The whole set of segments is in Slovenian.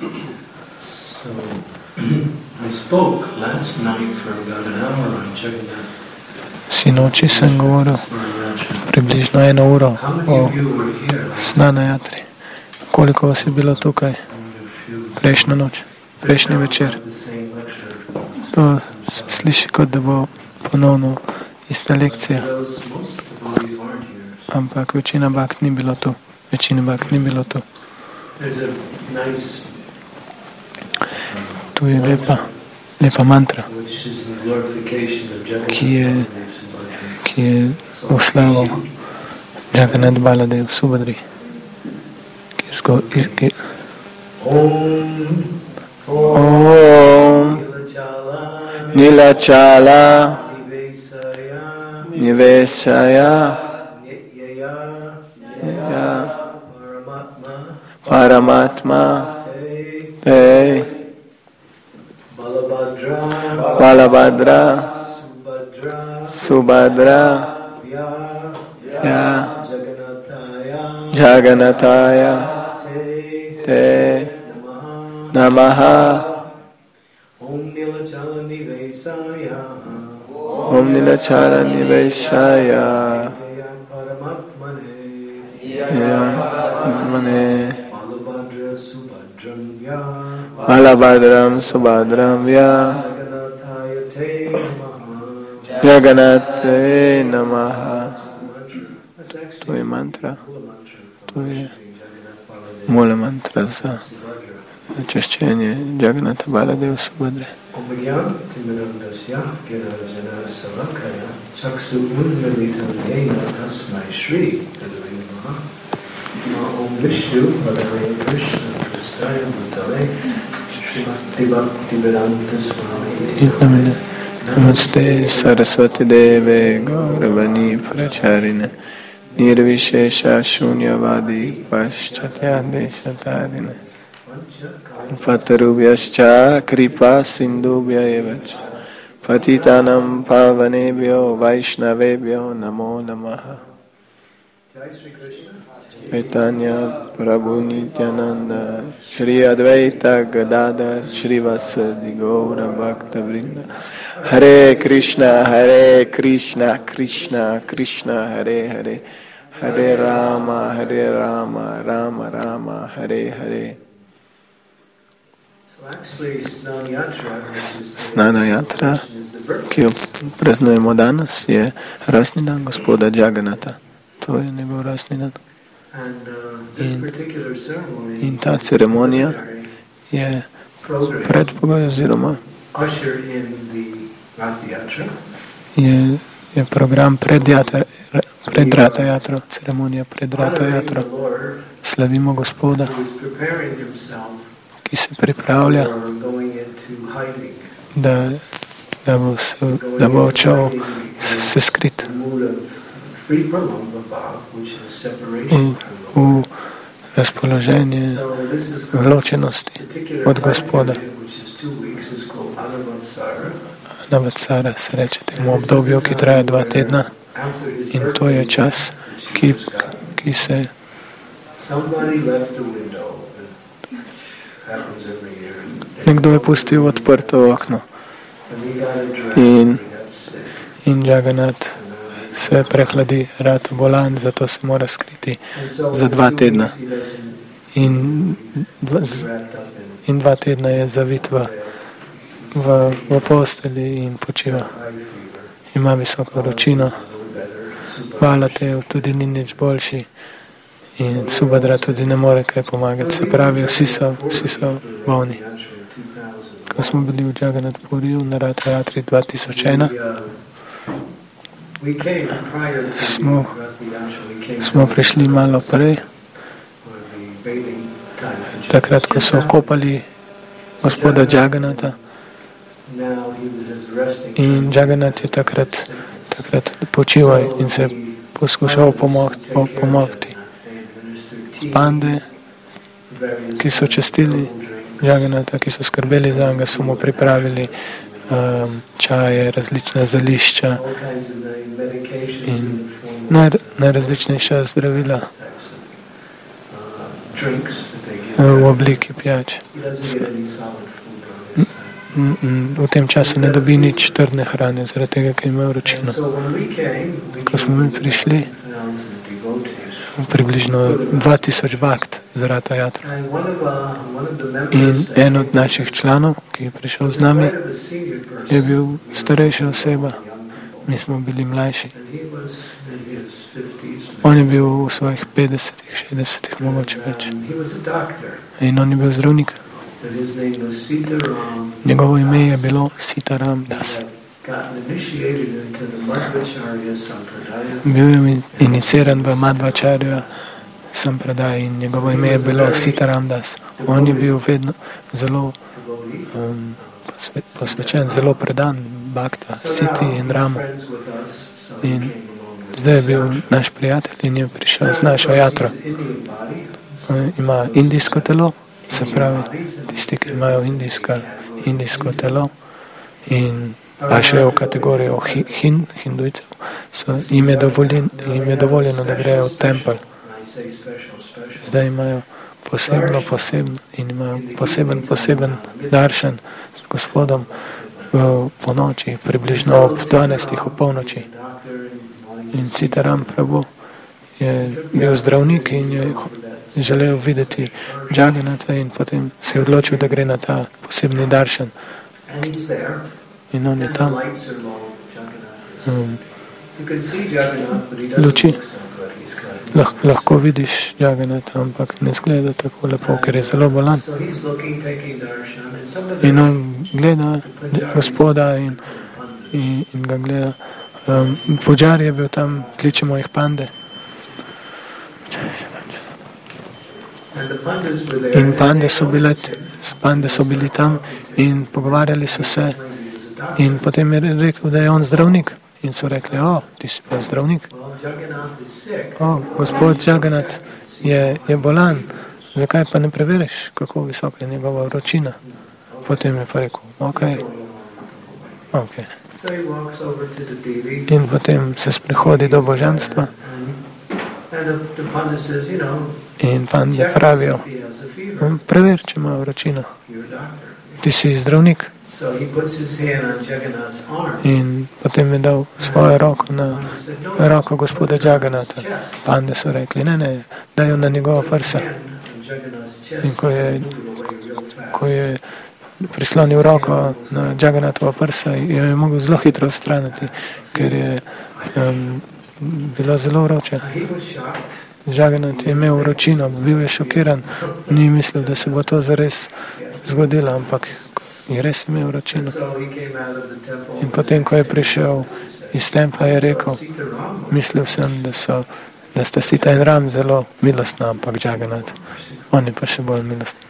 Sinoči sem govoril približno 1 uro o Snana Jatri. Koliko vas je bilo tukaj prejšnjo noč, prejšnji večer? To se sliši, kot da bo ponovno ista lekcija. Ampak večina bhakt ni bilo tu. Tu je lepa mantra, ki je v slavo Jagannath Baladev Subhadri. Om Nilachala Nivesaya Paramatma Te Balabhadra Subhadra Jagannathaya Te Namaha. Om Nilachala Nivesaya Mane Balabhadram Subhadram Vya Jagannathaya Namaha. To je mantra. To je mula mantra za češčenje Jagannatha Baladeva Subhadre. Namaste Saraswati Deve Gauravani Pracharine Nirvishesha Shunyavadi Paschatya Satarine Patarubhyascha Kripa Sindhubhya Evach Patitanam Pavanebhyo Vaishnavebhyo Namo Namaha. Chaitanya Prabhu Nityananda Shri Advaita Gadadhar Shri Vasadi Gaura Bhakta Vrinda. Hare Krishna Krishna Krishna Hare Hare Hare Rama Rama Rama Hare Hare. Snana Jatra, ki jo praznujemo danes, je rojstni dan gospoda Jagannatha. To je njegov rojstni dan. In ta ceremonija je predpogoj oziroma je program pred Ratha Jatro, ceremonija pred Ratha Jatro. Slavimo gospoda, ki se pripravlja, da bo odšel se skrit v razpoloženje ločenosti od gospoda. Anavatsara se reče temu obdobju, ki traja 2 tedna, in to je čas, ki se nekdo je pustil odprto okno in Jagannath se prehladi, rata bolan, zato se mora skriti za 2 tedna. In 2 tedna je zavit v posteli in počiva. Ima visoko vročino, Baladev tudi ni nič boljši in Subhadra tudi ne more kaj pomagati. Se pravi, vsi so bolni. Ko smo bili v Jagannath Puriju na Ratha Jatri 2001, smo prišli malo prej, takrat, ko so kopali gospoda Jagannatha, in Jagannath je takrat počival in se poskušal pomogti. Pande, ki so častili Jagannatha, ki so skrbeli za njega, so mu pripravili čaje, različna zelišča in najrazličnejša zdravila, v obliki pijač. V tem času ne dobi nič trdne hrane, zaradi tega, ker ima vročino. Ko smo mi prišli, približno 2000 bhakt za Ratha Yatra. In en od naših članov, ki je prišel z nami, je bil starejša oseba. Mi smo bili mlajši. On je bil v svojih 50-ih, 60-ih, mogoče več. In on je bil zdravnik. Njegovo ime je bilo Sitaram Das. Bil je iniciran v Madhvacharya Sampradaya in njegovo ime je bilo Sitaram Das. On je bil vedno zelo posvečen, zelo predan Bhakta, Siti in Ramu. In zdaj je bil naš prijatelj in je prišel z našo jatro. Ima indijsko telo, se pravi, tisti, ki imajo indijsko telo in pa še v kategorijo hindujcev, jim je dovoljeno, da grejo v tempelj. Zdaj imajo posebno in imajo poseben daršan s Gospodom po noči, približno ob 12. ob polnoči. In Sitaram Prabhu je bil zdravnik in je želel videti Jagannatha in potem se je odločil, da gre na ta posebni daršan. In on je tam. Luči. Lahko vidiš Jagannatha, ampak ne zgleda tako lepo, ker je zelo bolan. In on gleda Gospoda in ga gleda. Puđar je bil tam, kličemo jih pande. In pande so bili tam in pogovarjali so se in potem je rekel, da je on zdravnik. In so rekli, ti si pa zdravnik. Gospod Jagannath je bolan, zakaj pa ne preveriš, kako visoka je njegova vročina? Potem je pa rekel, ok. In potem se sprehodi do božanstva. In pande pravijo, prever, če ima vročino. Ti si zdravnik. In potem je dal svojo roko na roko gospoda Jagannatha. Pande so rekli, ne, daj jo na njegova prsa. In ko je prislonil roko na Jagannathovo prsa, jo je mogel zelo hitro odstraniti, ker je bilo zelo vroče. Jagannath je imel vročino, bil je šokiran, ni mislil, da se bo to zares zgodilo, ampak je res imel vročino. In potem, ko je prišel iz templa, je rekel, mislil sem, da sta Sita in Ram zelo milostna, ampak Jagannath, on je pa še bolj milosten.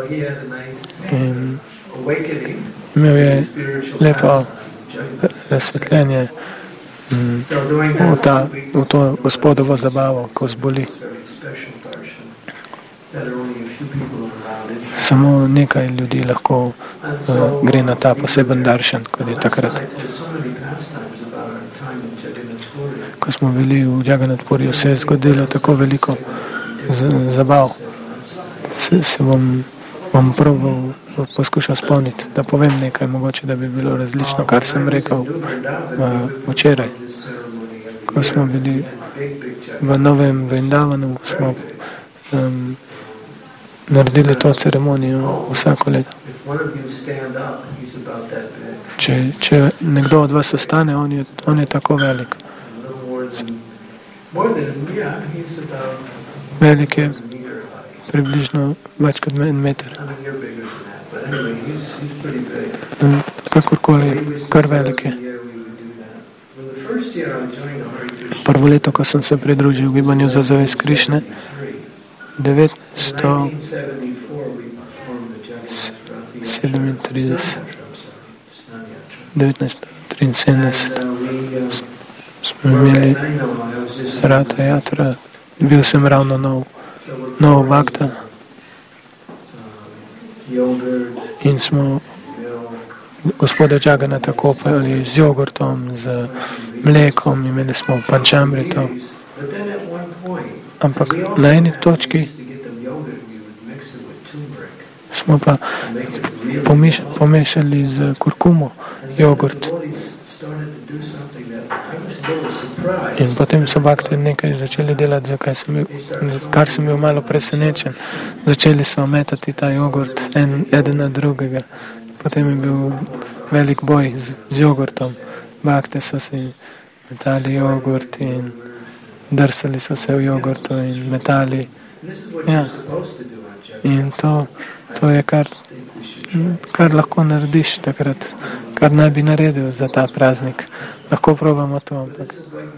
In imel je lepo razsvetljenje v to gospodovo zabavo, ko zboli. Samo nekaj ljudi lahko gre na ta poseben daršan, kot je takrat. Ko smo bili v Jagannath Puriju, se je zgodilo tako veliko zabav. Se bom probal poskušal spomniti, da povem nekaj, mogoče, da bi bilo različno, kar sem rekel včeraj. Ko smo bili v Novem Vrindavanu, smo naredili to ceremonijo vsako leto. Če nekdo od vas ostane, on je tako velik. Velik je približno več kot 1 meter. Kakorkoli, kar velik je. Prvo leto, ko sem se pridružil gibanju za zavest Krišne, 1973 smo imeli Ratha Yatra, bil sem ravno nov bhakta in smo gospoda Jagannatha kopali z jogurtom, z mlekom, imeli smo pančamrito. Ampak na eni točki smo pa pomešali z kurkumo jogurt. In potem so bakte nekaj začeli delati, kar sem bil malo presenečen. Začeli so metati ta jogurt eden na drugega. Potem je bil velik boj z jogurtom. Bakte so si metali jogurt in drsali so se v jogurtu in metali. Ja. In to je kar lahko narediš takrat, kar naj bi naredil za ta praznik. Lahko probamo to, ampak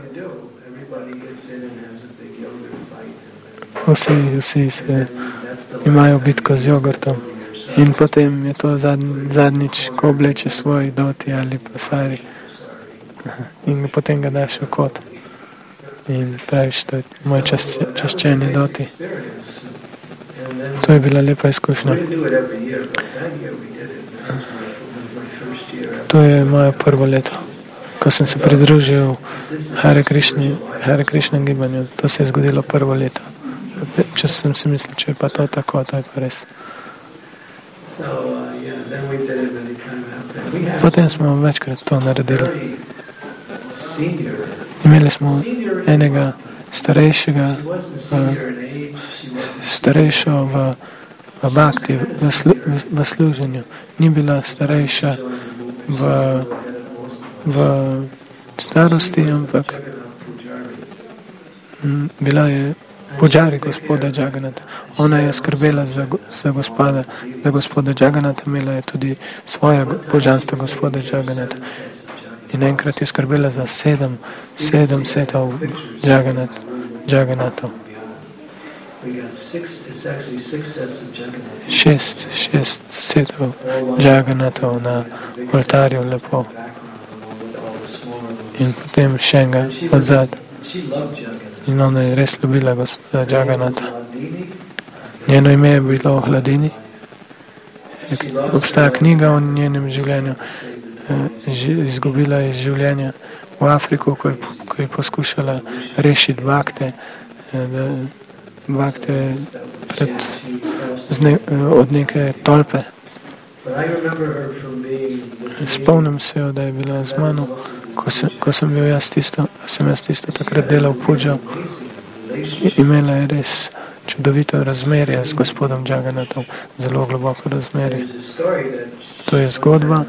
vsi se imajo bitko z jogurtom in potem je to zadnjič, ko obleče svoj doti ali pa sari in potem ga daš v kot in praviš, to je moj čaščeni doti. To je bila lepa izkušnja. To je moje prvo leto, ko sem se pridružil Hare Krishna gibanju. To se je zgodilo prvo leto. Če sem si mislil, če je pa to tako, to je pa res. Potem smo večkrat to naredili. Imeli smo enega starejšo v bhakti, v služenju. Ni bila starejša v starosti, ampak bila je puđari gospoda Jagannatha. Ona je skrbela za gospoda Jagannatha, imela je tudi svoje božanstvo gospoda Jagannatha. In enkrat je skrbela za sedem setov Jagannathov. Šest setov Jagannathov na oltarju lepo. In potem še enega odzad. In ona je res ljubila gospoda Jagannatha. Njeno ime je bilo Hladini. Obstaja knjiga o njenem življenju. Izgubila je življenje v Afriku, ko je poskušala rešiti bakte od neke tolpe. Spomnim se jo, da je bila z mano, ko sem jaz tisto takrat delal puđo. Imela je res čudovito razmerje z gospodom Jagannathom, zelo globoko razmerje. To je zgodba,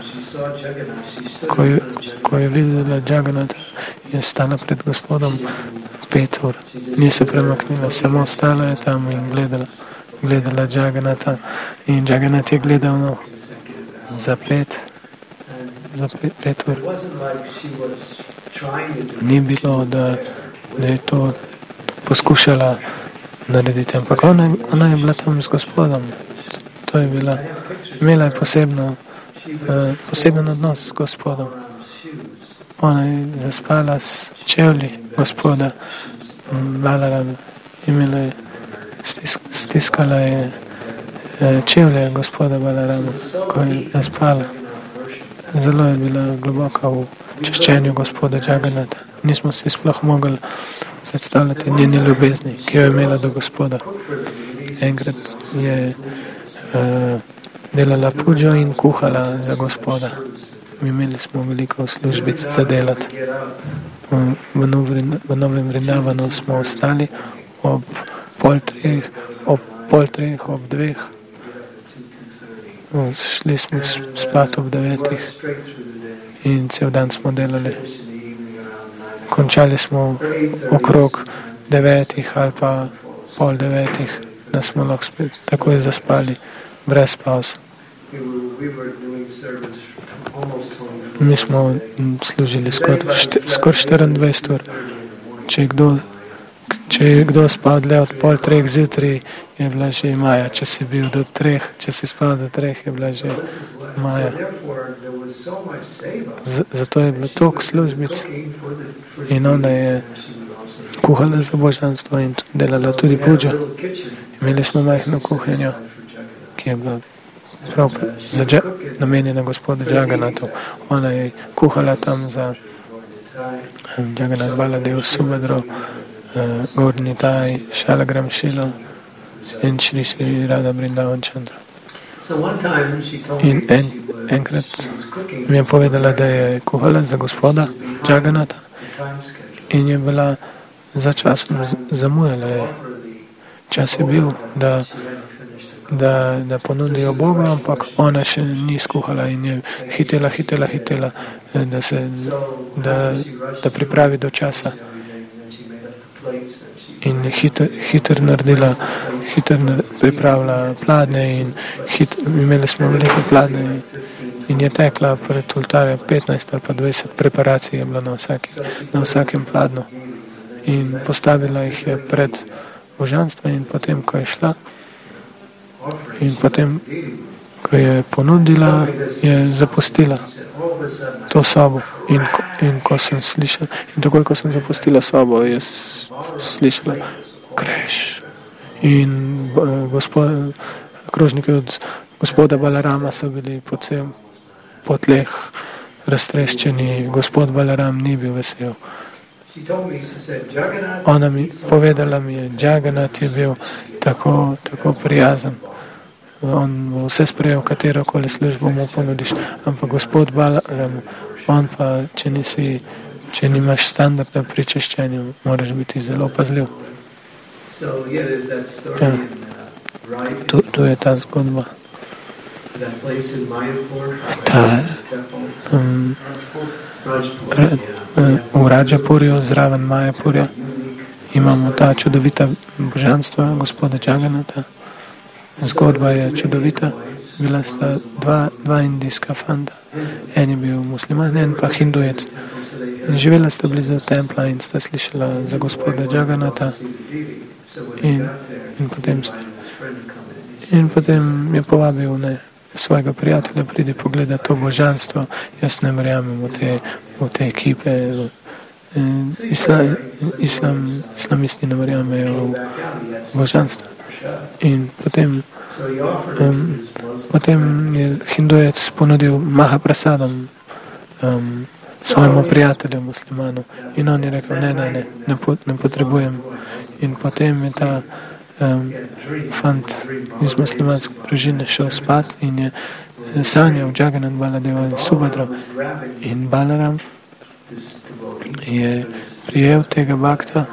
ko je videla Jagannatha, je stala pred gospodom 5 ur. Ni se premaknila, samo stala je tam in gledala Jagannatha. In Jagannath je gledal za 5 ur. Ni bilo, da je to poskušala narediti, ampak ona je bila tam z gospodom. To je bila, imela je poseben odnos s gospodom. Ona je zaspala s čevlji gospoda Balarama. Imela je, stiskala je čevlje gospoda Balarama, ko je zaspala. Zelo je bila globoka v čaščenju gospoda Jagannatha. Nismo si sploh mogli predstavljati njeni ljubezni, ki jo je imela do gospoda. Enkrat je delala puđo in kuhala za gospoda. Imeli smo veliko službic za delati. V Novem Vrindavanu smo ostali ob pol treh, ob 2. Šli smo spat ob 9 in cel dan smo delali. Končali smo okrog 9 ali pa pol 9, da smo lahko spet takoj zaspali, brez pauze. Mi smo služili skoraj 24 ur. Če je kdo spal dlje od pol 3 zjutraj, je bila že Maja. Če si bil do 3, če si spal do 3, je bila že Maja. Zato je bilo toliko službic in ona je kuhala za božanstvo in delala tudi puđo. Imeli smo majhno kuhinjo, ki je bila prav namenjena gospodu Jagannathu. Ona je kuhala tam za Jagannath Baladev, Subhadro, Gaur Nitai, Shalagram Shilo in Shri Shri Radha Vrindavan Chandra. In enkrat mi je povedala, da je kuhala za gospoda Jaganata in je bila za časom zamujala je. Čas je bil, da ponudijo Boga, ampak ona še ni skuhala in je hitela, da pripravi do časa. In hitro pripravila pladnje in imeli smo veliko pladnje in je tekla pred oltarjem 15 ali pa 20 preparacij je bilo na vsakem pladnju. In postavila jih je pred božanstvo in potem, ko je šla in potem, ko je ponudila, je zapustila to sobo. In ko sem slišala, in takoj, ko sem zapustila sobo, je slišala kreš. In krožniki od gospoda Balarama so bili po tleh raztreščeni. Gospod Balaram ni bil vesel. Ona povedala mi je, Jagannath je bil tako prijazen. On bo vse sprejel, katerokoli službo mu ponudiš. Ampak gospod Balaram, on pa, če nimaš standarda pri čiščenju, moraš biti zelo pazljiv. Ja. Tu je ta zgodba. V Rajapurju, zraven Majapurja, imamo ta čudovita božanstva gospoda Jagannatha. Zgodba je čudovita. Bila sta dva indijska fanta. En je bil musliman, en pa hindujec. In živela sta blizu templa in sta slišala za gospoda Jagannatha. In potem je povabil svojega prijatelja, pridi pogledati to božanstvo. Jaz ne verjamem v te ekipe. Islamisti ne verjamejo v božanstvo. In potem je hindujec ponudil Mahaprasadom svojemu prijatelju muslimanu. In on je rekel, ne potrebujem. In potem je ta fant iz muslimanske družine šel spat in je sanjal Jagannath, Baladeva in Subhadra. In Balaram je prijel tega bakta,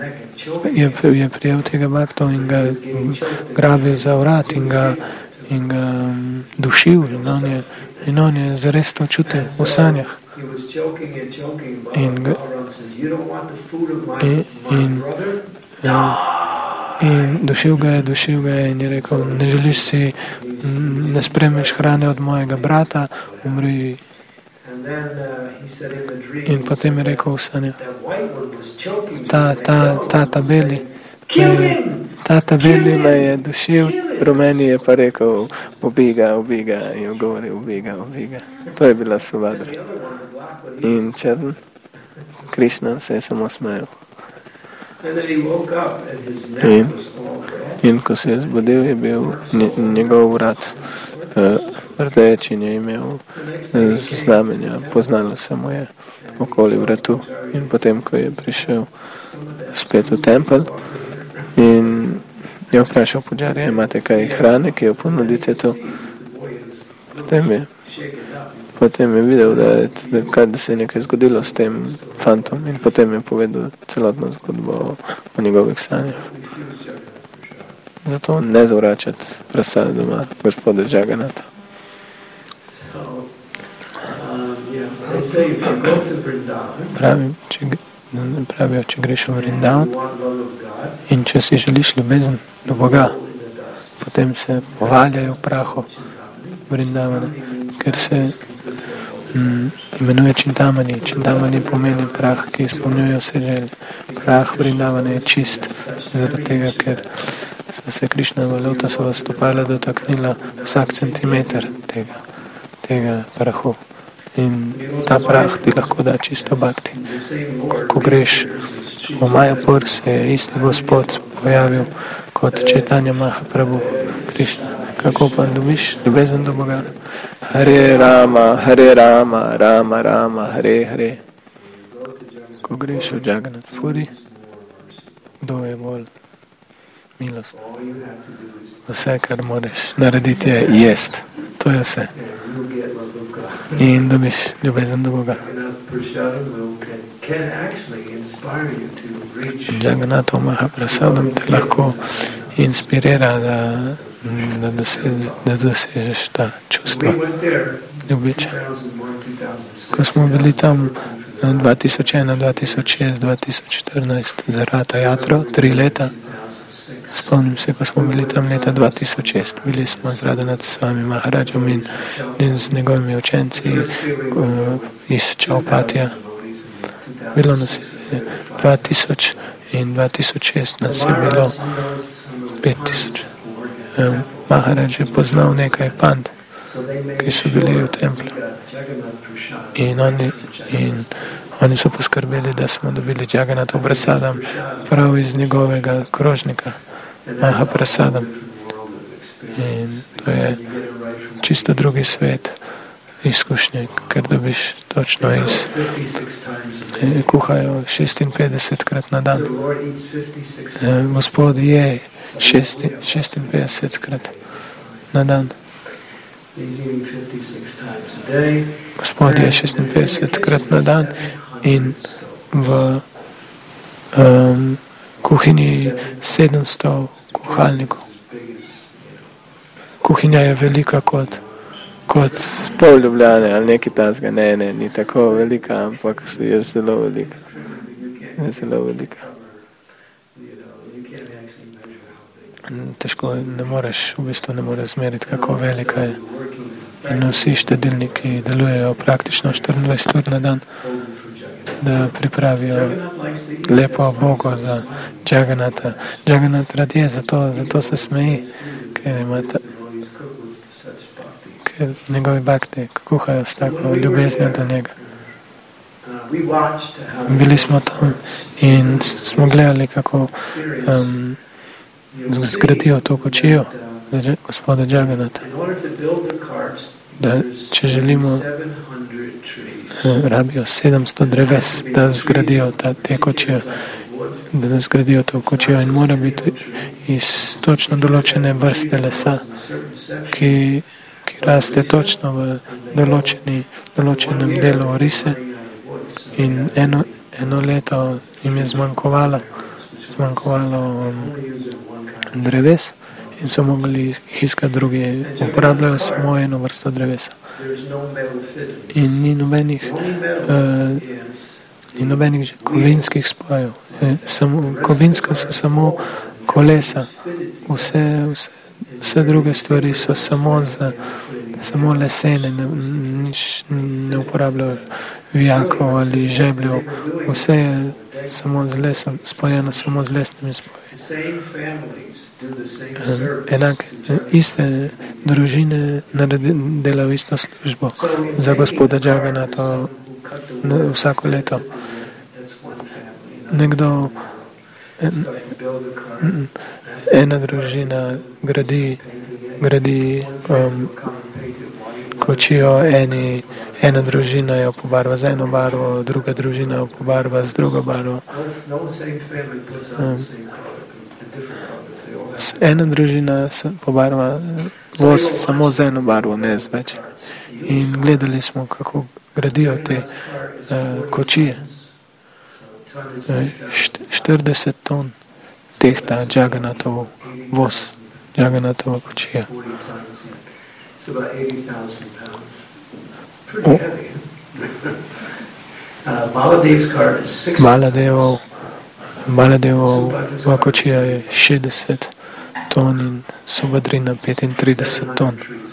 in ga grabil za vrat in ga dušil. In on je zares to čutil v sanjah. In dušil ga je in je rekel, ne spremeš hrane od mojega brata, umri. In potem je rekel v sanjah, ta tabeli me je dušil, rumeni je pa rekel, ubiga, in govori, ubiga. To je bila Subhadra. In črn, Krishna se je samo smejal. In ko se je zbudil, je bil njegov vrat rdeč in je imel znamenja, poznalo se mu je okoli vratu. In potem, ko je prišel spet v tempelj in je vprašal puđarja, imate kaj hrane, ki jo ponudite to? Potem je videl, da se je nekaj zgodilo s tem fantom in potem je povedal celotno zgodbo o njegovih sanjah. Zato ne zavračati prasadoma gospoda Jagannatha. Pravijo, če greš v Vrindavan in če si želiš ljubezen do Boga, potem se povaljajo v prahu Vrindavana, ker se imenuje Čintamani. Čintamani pomeni prah, ki izpolnjuje vse želje. Prah Vrindavana je čist, zaradi tega, ker se Krišnova lotusova stopala dotaknila vsak centimeter tega prahu. In ta prah ti lahko da čisto bhakti. Ko greš v Majapur, se je isti Gospod pojavil kot Chaitanya Mahaprabhu Krišna. Kako pa dobiš ljubezen do Boga? Hare Rama, Rama Rama, Hare Hare. Ko greš v Jagannath Puri, kdo je bolj milost. Vse, kar moraš narediti, je jest. To je vse. In dobiš ljubezen do Boga. Jagannatha Mahaprasadam te lahko inspirira, da dosežeš ta čustva ljubeče. Ko smo bili tam 2001, 2006, 2014 za Rata Jatro, 3 leta, spomnim se, ko smo bili tam leta 2006. Bili smo z Radhanath Swami Maharadžom in z njegovimi učenci iz Čaupatija. Bilo nas je 2000 in 2006 nas je bilo 5000. Maharadž je poznal nekaj pand, ki so bili v templju. In oni so poskrbeli, da smo dobili Jagannatha Prasadam prav iz njegovega krožnika, Mahaprasadam. In to je čisto drugi svet izkušnje, ker dobiš točno iz kuhajo 56krat na dan. Gospod je 56krat na dan. Gospod je 56krat na dan in v kuhinji 700 kuhalnikov. Kuhinja je velika kot pol Ljubljane ali nekaj takega. Ne, ni tako velika, ampak je zelo velika. Je zelo velika. Težko ne moreš zmeriti, kako velika je. In vsi štedilniki delujejo praktično 24 ur na dan, da pripravijo lepo Bogo za Jagannatha. Jagannath rad je, zato se smeji, ker njegovi bhakti kuhajo s tako ljubeznijo do njega. Bili smo tam in smo gledali, kako zgradijo to kočijo za gospoda Jagannatha. Da če želimo, rabijo 700 dreves, da zgradijo te kočijo, da zgradijo to kočijo in mora biti iz točno določene vrste lesa, ki raste točno v določenem delu orise. In eno leto jim je zmanjkovalo dreves in so mogli jih iskati drugi. Uporabljajo samo eno vrsto drevesa. In ni nobenih kovinskih spojev. Kovinska so samo kolesa. Vse druge stvari so samo lesene, nič ne uporabljajo vijakov ali žebljev. Vse je samo z lesom, spojeno samo z lesnimi spoji. Iste družine delajo isto službo za gospoda Jagannatha vsako leto. Ena družina gradi kočijo, ena družina jo pobarva z eno barvo, druga družina jo pobarva z drugo barvo. Ena družina pobarva voz samo z eno barvo, ne z več. In gledali smo, kako gradijo te kočije. 40 ton tehta Jagannathov voz, Jagannathova kočija. Baladevova kočija je 60 ton in Subhadrina 35 ton.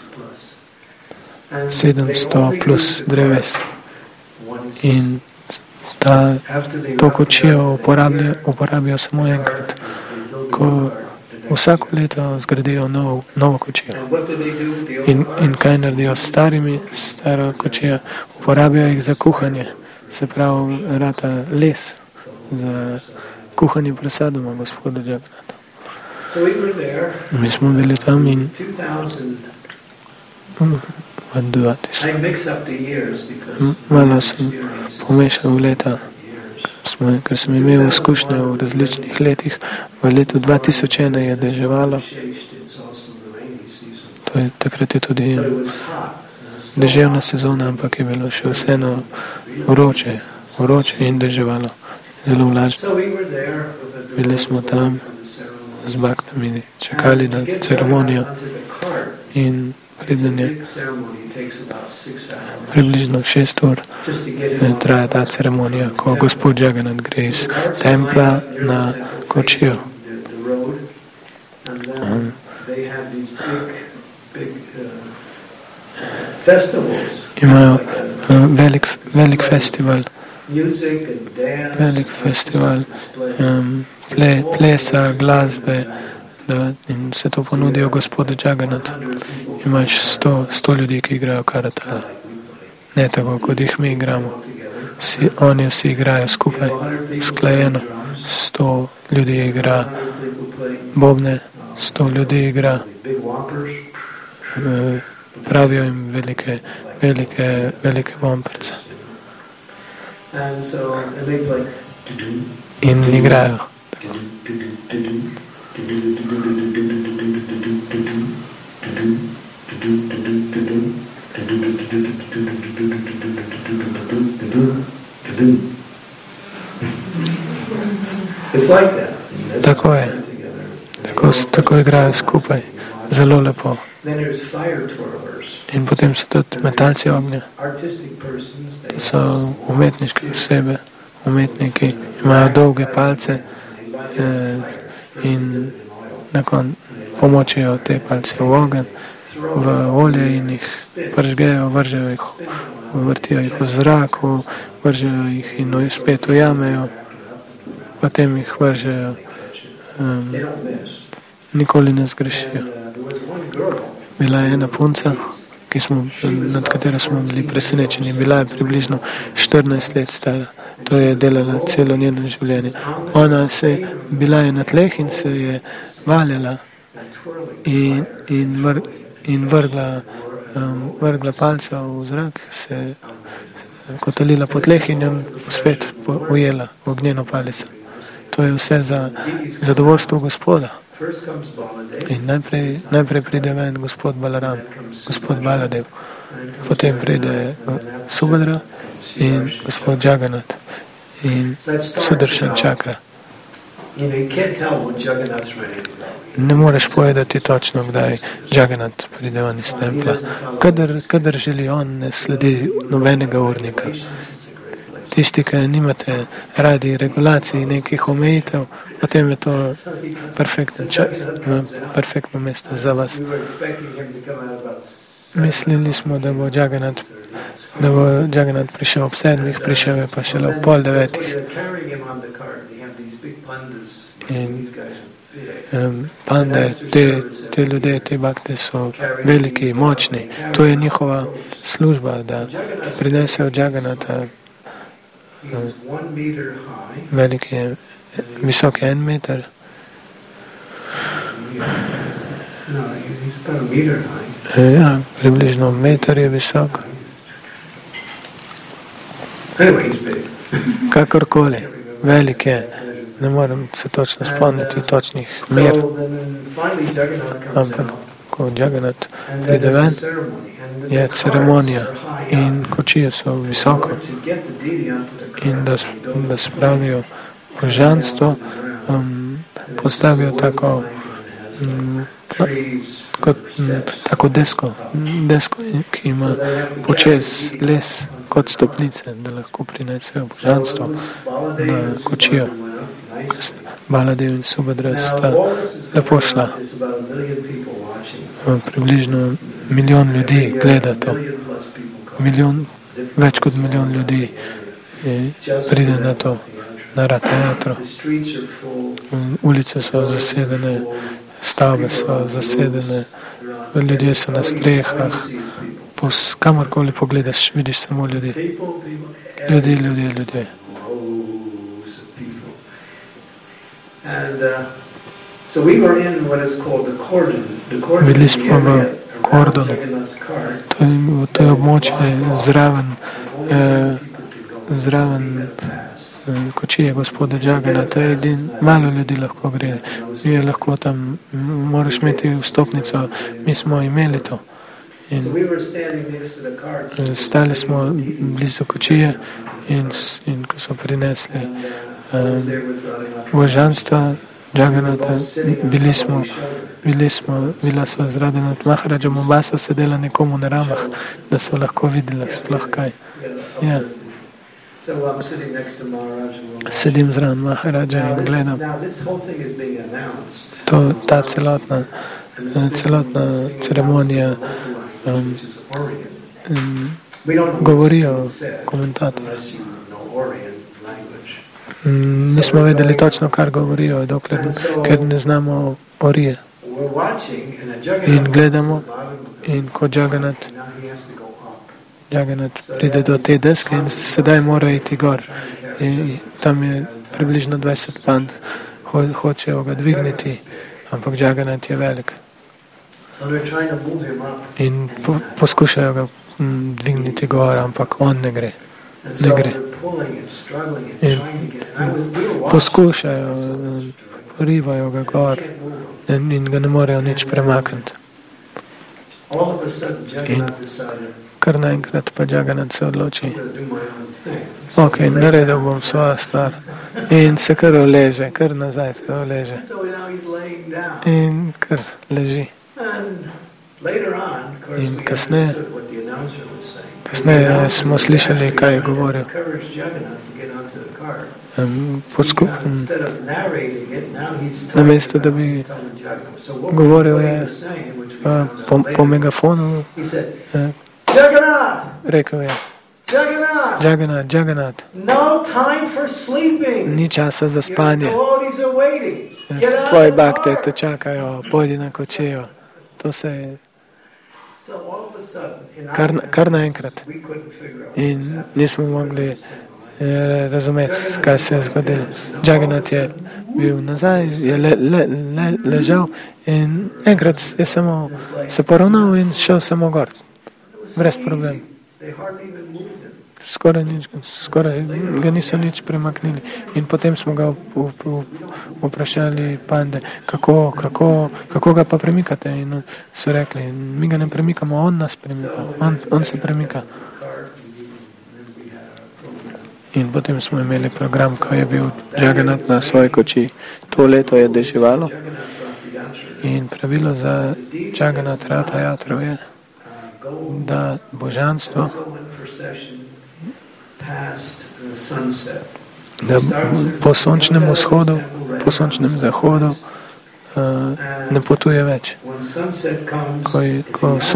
700 plus dreves. In to kočijo uporabijo samo enkrat, ko vsako leto zgradijo novo kočijo. In kaj naredijo s staro kočijo? Uporabijo jih za kuhanje. Se pravi, rata les za kuhanje prasadoma gospoda Jagannatha. Mi smo bili tam in malo sem pomešal leta, ker sem imel izkušnje v različnih letih. V letu 2001 je deževalo. Takrat je tudi deževna sezona, ampak je bilo še vseeno vroče in deževalo. Zelo vlažno. Bili smo tam z baktami, čakali na ceremonijo in pridenje. Približno 6 ur traja ta ceremonija, ko gospod Jagannath gre iz templa na kočijo. Imajo velik festival, plesa, glasbe, in se to ponudijo gospodu Jagannath. Imaš 100 ljudi, ki igrajo karatala. Ne tako, kot jih mi igramo. Oni vsi igrajo skupaj, sklajeno. 100 ljudi igra bobne, 100 ljudi igra, pravijo jim velike bomperce. In igrajo. Tako je. Tako igrajo skupaj. Zelo lepo. In potem so tudi metalci ognja. To so umetniške osebe. Umetniki imajo dolge palce in pomočijo te palce v ogenj, v olje in jih pržgejo, vržejo jih, vrtijo jih v zraku, vržejo jih in spet ujamejo, potem jih vržejo, nikoli ne zgrešijo. Bila je ena punca, nad katero smo bili presenečeni. Bila je približno 14 let stara. To je delala celo njeno življenje. Ona bila je na tleh in se je valjala in vrgla palca v zrak, se kotalila po tleh in jo spet ujela v ognjeno palico. To je vse za zadovoljstvo gospoda. In najprej pride ven gospod Balaram, gospod Baladev, potem pride Subhadra in gospod Jagannath in Sudarshan Čakra. Ne moreš povedati točno, kdaj Jagannath pride ven iz templa. Kadar želi on, ne sledi nobenega urnika. Tisti, ki nimate radi regulacij nekih omejitev, potem je to perfektno mesto za vas. Mislili smo, da bo Jagannath prišel ob 7, prišel je pa šele ob 8:30. In pande, te ljudje, te bakte so veliki, močni. To je njihova služba, da prinesejo Jagannatha. Velik je, visok je 1 meter. Ja, približno 1 meter je visok. Kakorkoli, velik je. Ne morem se točno spomniti točnih mer. Ampak, ko Jagannath pride ven, je ceremonija in kočije so visoko. In da spravijo božanstvo, postavijo tako desko, ki ima počez les kot stopnice, da lahko prinesejo božanstvo na kočijo. Baladev in Subhadra sta lepo šla. Približno 1 milijon ljudi gleda to. Več kot 1 milijon ljudi pride na to, na Rata Jatro. Ulice so zasedene, stavbe so zasedene, ljudje so na strehah. Kamorkoli pogledaš, vidiš samo ljudi. Ljudje. Bili smo v Kordonu. To je območje zraven kočije gospoda Džaganata, malo ljudi lahko gre. Je lahko tam, moraš imeti vstopnico, mi smo imeli to. In stali smo blizu kočije in ko so prinesli božanstva Džaganata, bila sva z Radhanath Maharadžom, oba sva sedela nekomu na ramah, da sva lahko videla sploh kaj. Ja. Sedim zraven Maharadža in gledam. Ta celotna ceremonija govorijo komentatorji. Nismo vedeli točno, kar govorijo, ker ne znamo orije. In gledamo, in ko Džaganat pride do te deske in sedaj mora iti gor. In tam je približno 20 pand, hočejo ga dvigniti, ampak Džaganat je velik. In poskušajo ga dvigniti gor, ampak on ne gre. In poskušajo, porivajo ga gor in ga ne morejo nič premakniti. In kar naenkrat pa Džaganat se odloči, ok, naredil bom svojo stvar. In se kar uleže, kar nazaj se uleže. In kar leži. In kasneje smo slišali, kaj je govoril. Namesto, da bi govoril je po megafonu, rekel je, Džaganat, ni časa za spanje. Tvoji bakte te čakajo, pojdi na kočijo. To se je kar naenkrat. In nismo mogli razumeti, kaj se je zgodilo. Džaganat je bil nazaj, je ležal in enkrat je samo se poravnal in šel samo gor. Brez problem. Skoraj ga niso nič premaknili. In potem smo ga vprašali pande, kako ga pa premikate? In so rekli, mi ga ne premikamo, on nas premika. On se premika. In potem smo imeli program, ko je bil Džaganat na svoji koči. To leto je deževalo in pravilo za Džaganat Ratha Jatro je, da božanstvo, da po sončnem vzhodu, po sončnem zahodu ne potuje več. Ko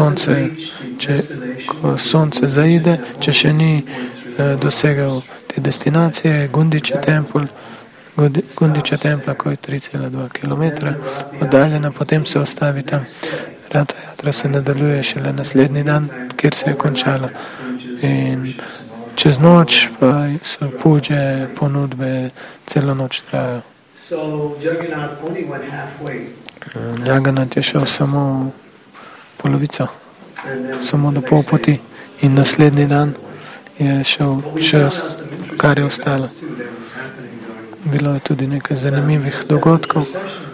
sonce zaide, če še ni dosegel te destinacije, Gundiča templa, ko je 3,2 km oddaljena, potem se ostavi tam. Ratha Jatra se nadaljuje šele naslednji dan, kjer se je končala. In čez noč pa so puđe, ponudbe, celo noč trajajo. Džaganat je šel samo polovico, samo do pol poti. In naslednji dan je šel še, kar je ostalo. Bilo je tudi nekaj zanimivih dogodkov.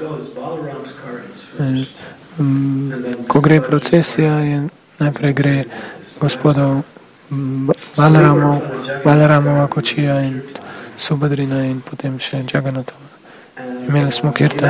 Ko gre procesija, najprej gre gospodov Balaramova kočija in Subhadrina in potem še Džaganatova. Imeli smo kirtan.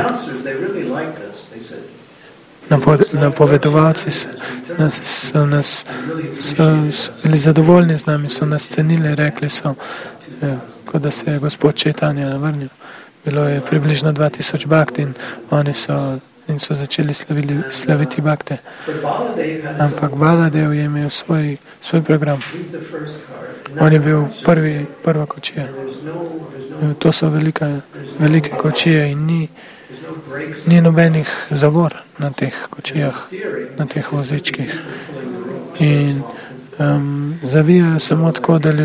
Napovedovalci so bili zadovoljni z nami, so nas cenili, rekli so, kot da se je gospod Čaitanja vrnil. Bilo je približno 2000 bhakti in so začeli slaviti bhakte. Ampak Baladev je imel svoj program. On je bil prva kočija. To so velike kočije in ni nobenih zavor na teh kočijah, na teh vozičkih. In zavijajo samo tako, da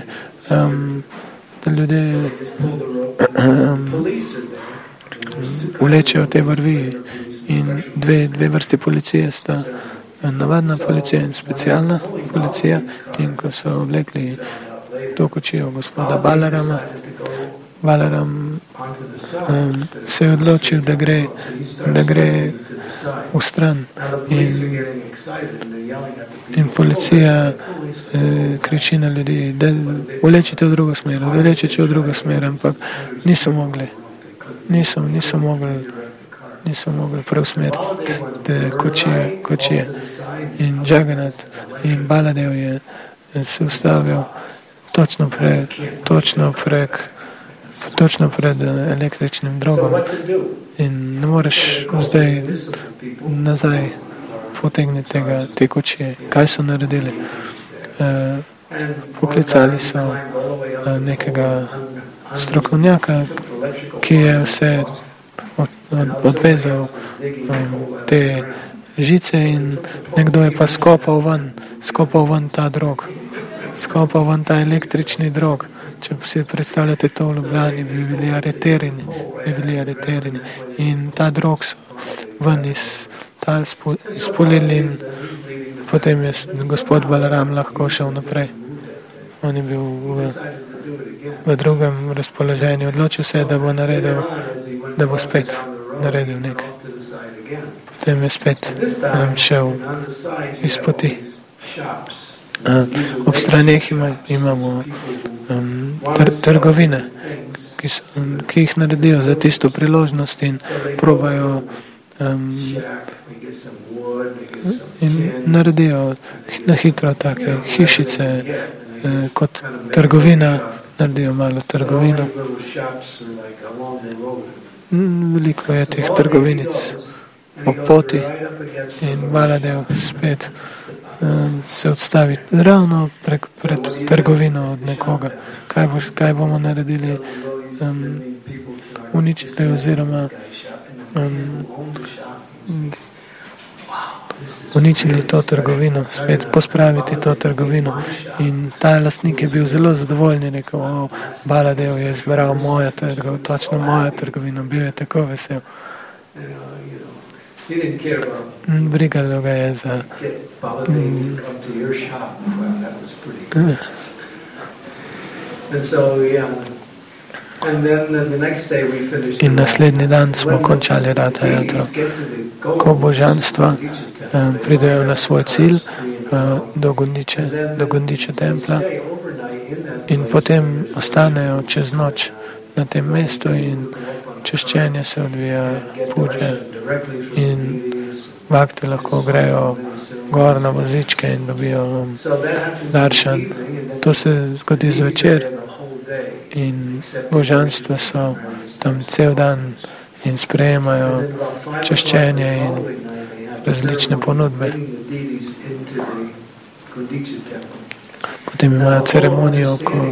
ljudje vlečejo te vrvi. In dve vrsti policije sta, navadna policija in specialna policija. In ko so vlekli to kočijo gospoda Balarama, Balaram se je odločil, da gre v stran in policija kriči na ljudi, da vlečite v drugo smer, ampak niso mogli preusmeriti te kočije. In Jagannath in Baladev je se ustavil točno pred električnim drogom in ne moreš zdaj nazaj potegniti te kočije. Kaj so naredili? Poklicali so nekega strokovnjaka, ki je vse odvezal te žice in nekdo je pa skopal ven ta drog. Skopal ven ta električni drog. Če si predstavljate to v Ljubljani, bi bili aretirani. In ta drog so ven izpulili in potem je gospod Balaram lahko šel naprej. On je bil v drugem razpoloženju. Odločil se je, da bo spet naredil nekaj. Potem je spet šel iz poti. Ob straneh imamo trgovine, ki jih naredijo za tisto priložnost in probajo in naredijo na hitro take hišice kot trgovina, naredijo malo trgovino. Veliko je teh trgovinic ob poti in Baladev spet se odstavi ravno pred trgovino od nekoga. Kaj bomo naredili? Uničili oziroma uničili to trgovino, spet pospraviti to trgovino. In ta lastnik je bil zelo zadovoljen, rekel, Baladev je izbral točno moja trgovina, bil je tako vesel. Brigalo ga je za in naslednji dan smo končali Ratha Jatro. Ko božanstva pridejo na svoj cilj do Gundiče templa in potem ostanejo čez noč na tem mestu in češčenje se odvija, puđe in bhakti lahko grejo gor na vozičke in dobijo daršan. To se zgodi zvečer in božanstva so tam cel dan in sprejemajo češčenje in različne ponudbe. Potem imajo ceremonijo, ko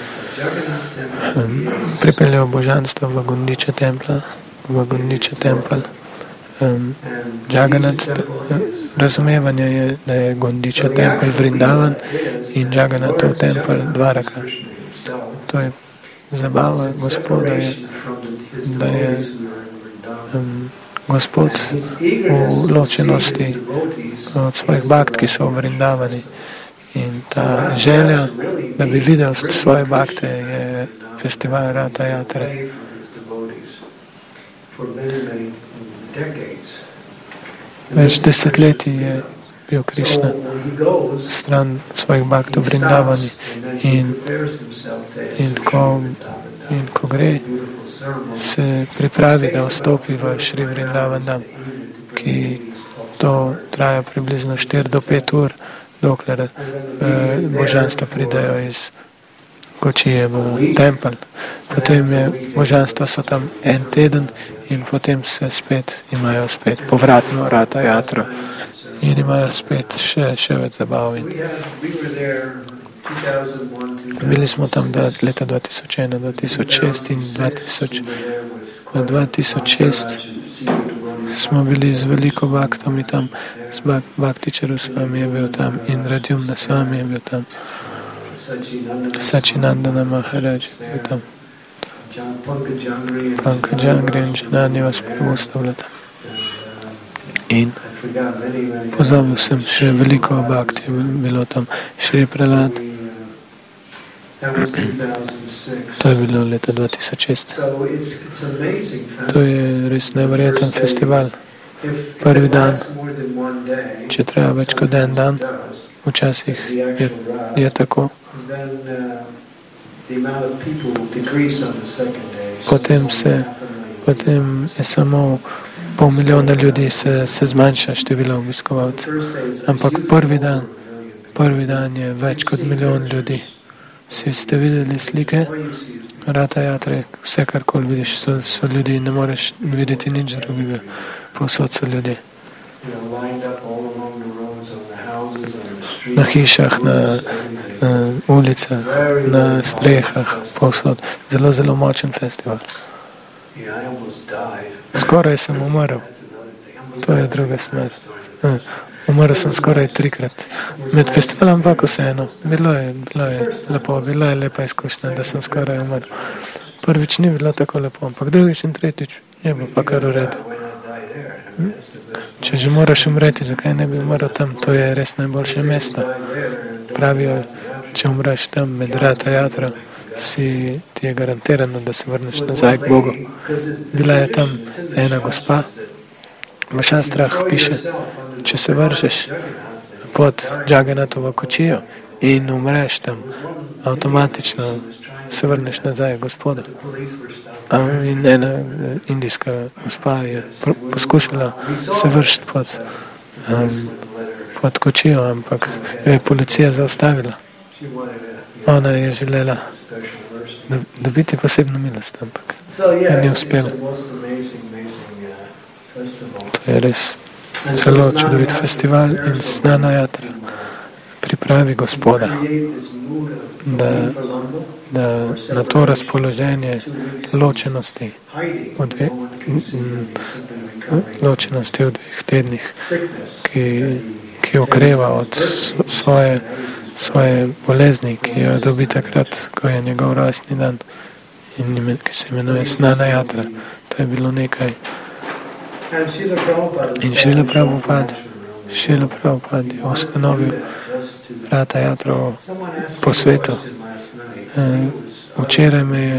pripeljejo božanstvo v Gundiče tempel. Jagannath, razumevanje je, da je Gundiče tempel Vrindavan in Jagannathov tempel Dvaraka. To je zabava Gospoda, da je Gospod v ločenosti od svojih bhakt, ki so v Vrindavani. In ta želja, da bi videl svoje bhakte, je festival Ratha Jatre. Več desetletij je bil Krišna stran svojih bhaktov v Vrindavani in ko gre, se pripravi, da vstopi v Šri Vrindavan Dham, ki to traja približno 4 do 5 ur, dokler božanstva pridejo iz kočije v tempel. Potem je božanstva so tam en teden in potem imajo spet povratno Ratha Jatro in imajo spet še več zabav. Bili smo tam leta 2001, 2006 in 2006 smo bili z veliko bhaktami tam, z Bhaktičaru Swami je bil tam in Radyumna Swami je bil tam. Sačinandana Maharaj je bil tam. Pankajangri in Janani vas prepostavlja tam. In pozabil sem, še veliko bhakti je bilo tam. Šri Prahlad, To je bilo leta 2006. To je res neverjeten festival. Prvi dan, če treba več kot en dan, včasih je tako. Potem je samo 500 milijona ljudi se zmanjša število obiskovalcev. Ampak prvi dan je več kot 1 milijon ljudi. Vsi ste videli slike, Ratha Yatre, vse karkoli vidiš, so ljudi, ne moreš videti nič drugega, povsod so ljudje. Na hišah, na ulicah, na strehah, povsod. Zelo, zelo močen festival. Skoraj sem umrl. To je druga smer. Umrl sem skoraj 3-krat. Med festivalom pa vseeno. Bilo je lepo, bila je lepa izkušnja, da sem skoraj umrl. Prvič ni bilo tako lepo, ampak drugič in tretjič je bilo pa kar v redu. Če že moraš umreti, zakaj ne bi umrl tam? To je res najboljše mesto. Pravijo, če umreš tam med Ratha Yatra, ti je garantirano, da se vrneš nazaj k Bogu. Bila je tam ena gospa, v šastrah piše, če se vržeš pod Jaganatovo kočijo in umreš tam, avtomatično se vrneš nazaj k Gospodu. In ena indijska gospa je poskušala se vršiti pod kočijo, ampak jo je policija zaustavila. Ona je želela dobiti posebno milost, ampak ni uspela. To je res zelo čudovit festival in Snana Yatra pripravi Gospoda, da na to razpoloženje ločenosti v dveh tednih, ki okreva od svoje bolezni, ki jo dobi takrat, ko je njegov rojstni dan, in ki se imenuje Snana Yatra. To je bilo nekaj. In Šrila Prabhupada je ustanovil Ratha Yatra po svetu. Včeraj me je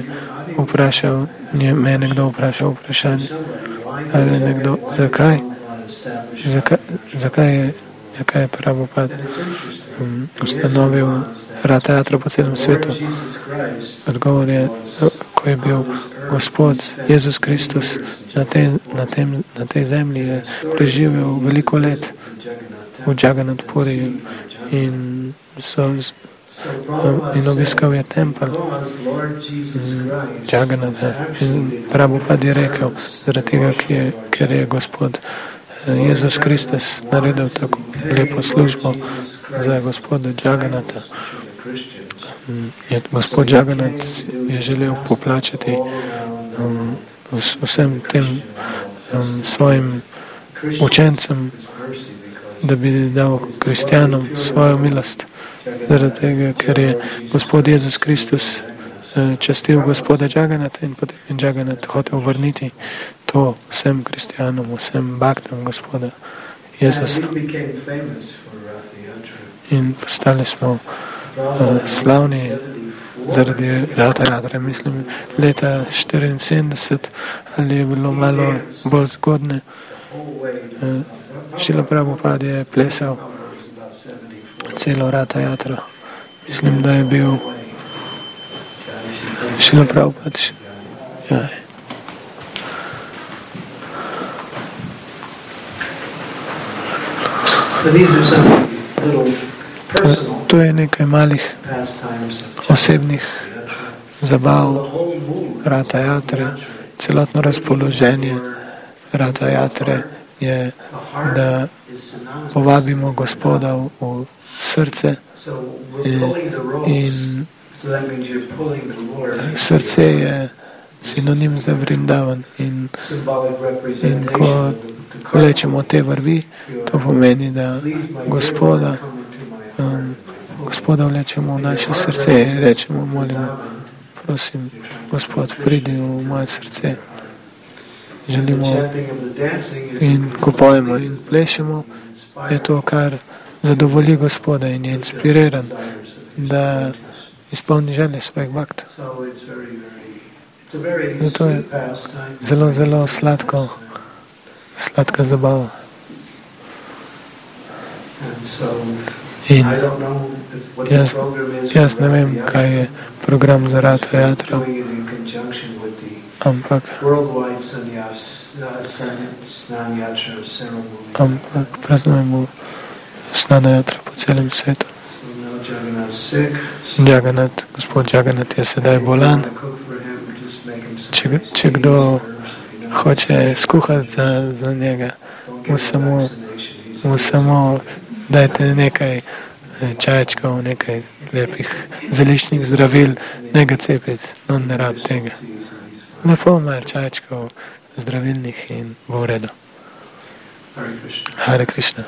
nekdo vprašal vprašanje, ali nekdo, zakaj je Prabhupada ustanovil Ratha Yatra po celem svetu. Odgovor je, ko je bil Gospod Jezus Kristus na tej zemlji, je preživel veliko let v Jagannath Puriju in obiskal je tempelj Jagannatha. In Prabhupada je rekel, zaradi tega, ker je Gospod Jezus Kristus naredil tako lepo službo za Gospoda Jagannatha. Gospod Jagannath je želel poplačati vsem tem svojim učencem, da bi dal kristjanom svojo milost. Zaradi tega, ker je Gospod Jezus Kristus častil Gospoda Jagannatha in potem je Jagannath hotel vrniti to vsem kristjanom, vsem bhaktam Gospoda Jezusa. In postali smo slavni zaradi Ratha Yatra. Mislim, leta 1974 ali je bilo malo bolj zgodne. Šrila Prabhupada je plesal celo Ratha Yatra. Mislim, da je bil Šrila Prabhupada. Ja. To je nekaj malih osebnih zabav Ratha Yatre. Celotno razpoloženje Ratha Yatre je, da povabimo Gospoda v srce in srce je sinonim za Vrindavan in ko vlečemo te vrvi, to pomeni, da Gospoda vlečemo v naše srce in rečemo, molimo, prosim, Gospod, pridi v moje srce. Želimo in ko pojemo in plešemo, je to, kar zadovolji Gospoda in je inspiriran, da izpolni želje svojih bhakt. Zato je zelo, zelo sladka zabava. In jaz ne vem, kaj je program za Ratha Yatra, ampak praznujemo Snana Yatra po celem svetu. Gospod Jagannath je sedaj bolan. Če kdo hoče skuhati za njega, mu samo dajte nekaj čajčkov, nekaj lepih zeliščnih zdravil, ne ga cepiti, on ne rab tega. Lepo malo čajčkov zdravilnih in bo v redu. Hare Krishna.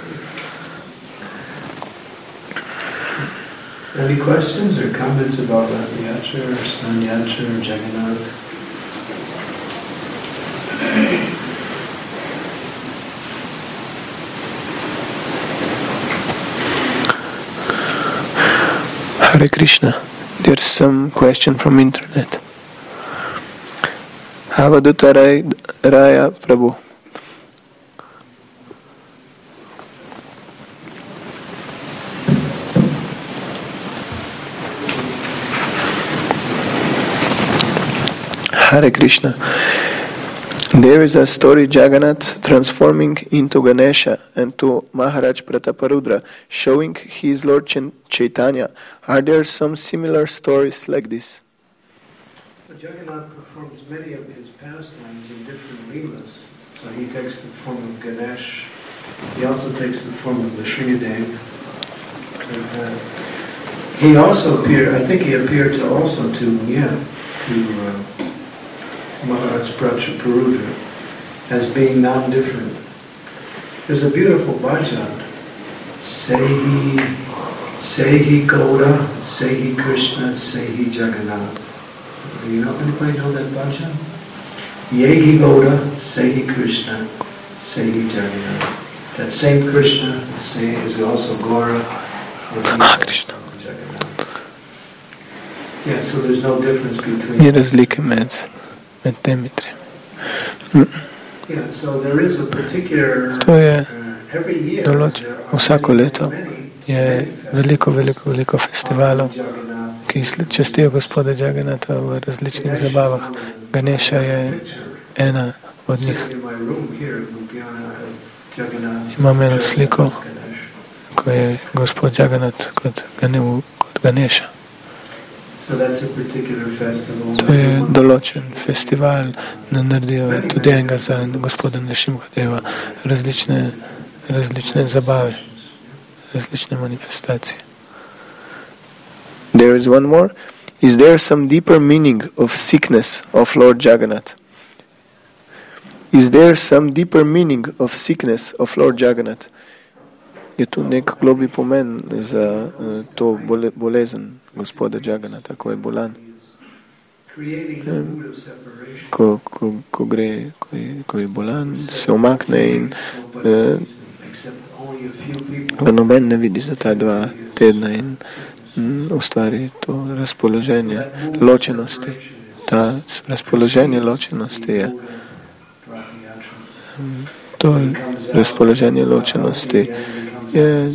Any questions or comments about Ratha Yatra or Snana Yatra or Jagannath? Hare Krishna. There's some question from internet. Avaduta Raya Prabhu. Hare Krishna. There is a story Jagannath transforming into Ganesha and to Maharaj Prataparudra, showing his Lord Chaitanya. Are there some similar stories like this? Jagannath performs many of his pastimes in different leelas. So he takes the form of Ganesh. He also takes the form of the Srinivasa. He also appeared, I think he appeared to Maharaj Prataparudra as being non-different. There's a beautiful bhajan. Sehi Gauda, Sehi Krishna, Sehi Jagannath. Anybody know that bhajan? Yehi Gauda, Sehi Krishna, Sehi Jagannath. That same Krishna is also Gaura. Krishna. Yeah, so there's no difference between... Ni razlike med temi tremi. Yeah, so there is a particular... To je določeno. Vsako leto je veliko festivalov, ki čestijo gospoda Jagannatha v različnih zabavah. Ganesha je ena od njih. Imam eno sliko, ko je gospod Jagannath kot Ganesha. To je določen festival, da naredijo tudi enega za gospoda Nrsimhadeva, različne zabave, različne manifestacije. There is one more. Is there some deeper meaning of sickness of Lord Jagannath? Is there some deeper meaning of sickness of Lord Jagannath? Je tu nek globi pomen za to bolezen gospoda Jagannatha, ko je bolan. Ko je bolan, se umakne in ga noben ne vidi za ta 2 tedna in ustvari to razpoloženje ločenosti. Ta razpoloženje ločenosti je to razpoloženje ločenosti je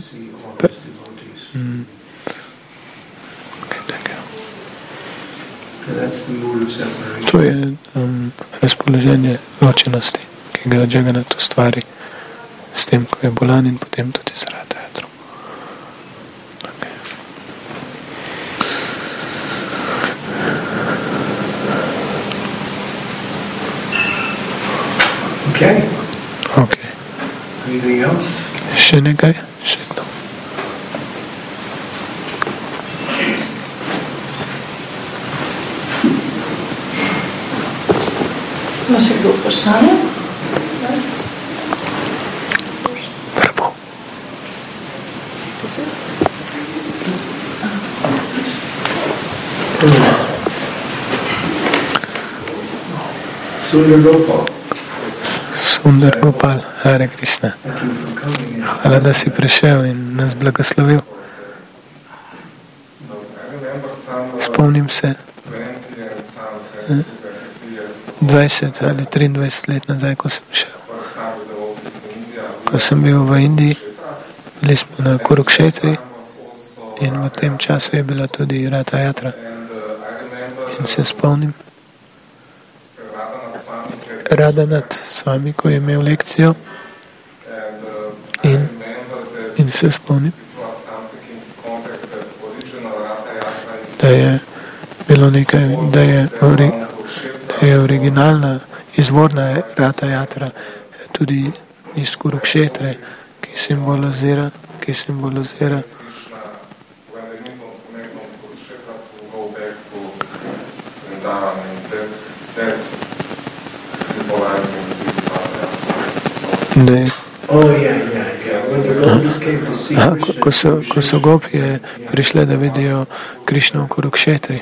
to je razpoloženje ločenosti, ki ga Jagannath ustvari s tem, ko je bolan in potem tudi z Ratha Yatro. Okay. Okay. Anything else? Še nekaj? Še kdo? Ima se kdo vprašanje? Prvo. Sundar Gopal, Hare Krishna. Hvala, da si prišel in nas blagoslovil. I remember Spomnim se 20 ali 23 let nazaj, ko sem šel. Ko sem bil v Indiji, bili smo na Kurukšetri in v tem času je bila tudi Ratha Yatra. In se spomnim, Radhanath Swami, ko je imel lekcijo, in se spomnim, da je bilo nekaj, da je originalna, izvorna Ratha Yatra tudi iz Kurukšetre, ki simbolizira Ko so gopije prišle, da vidijo Krišno v Kurukšetri,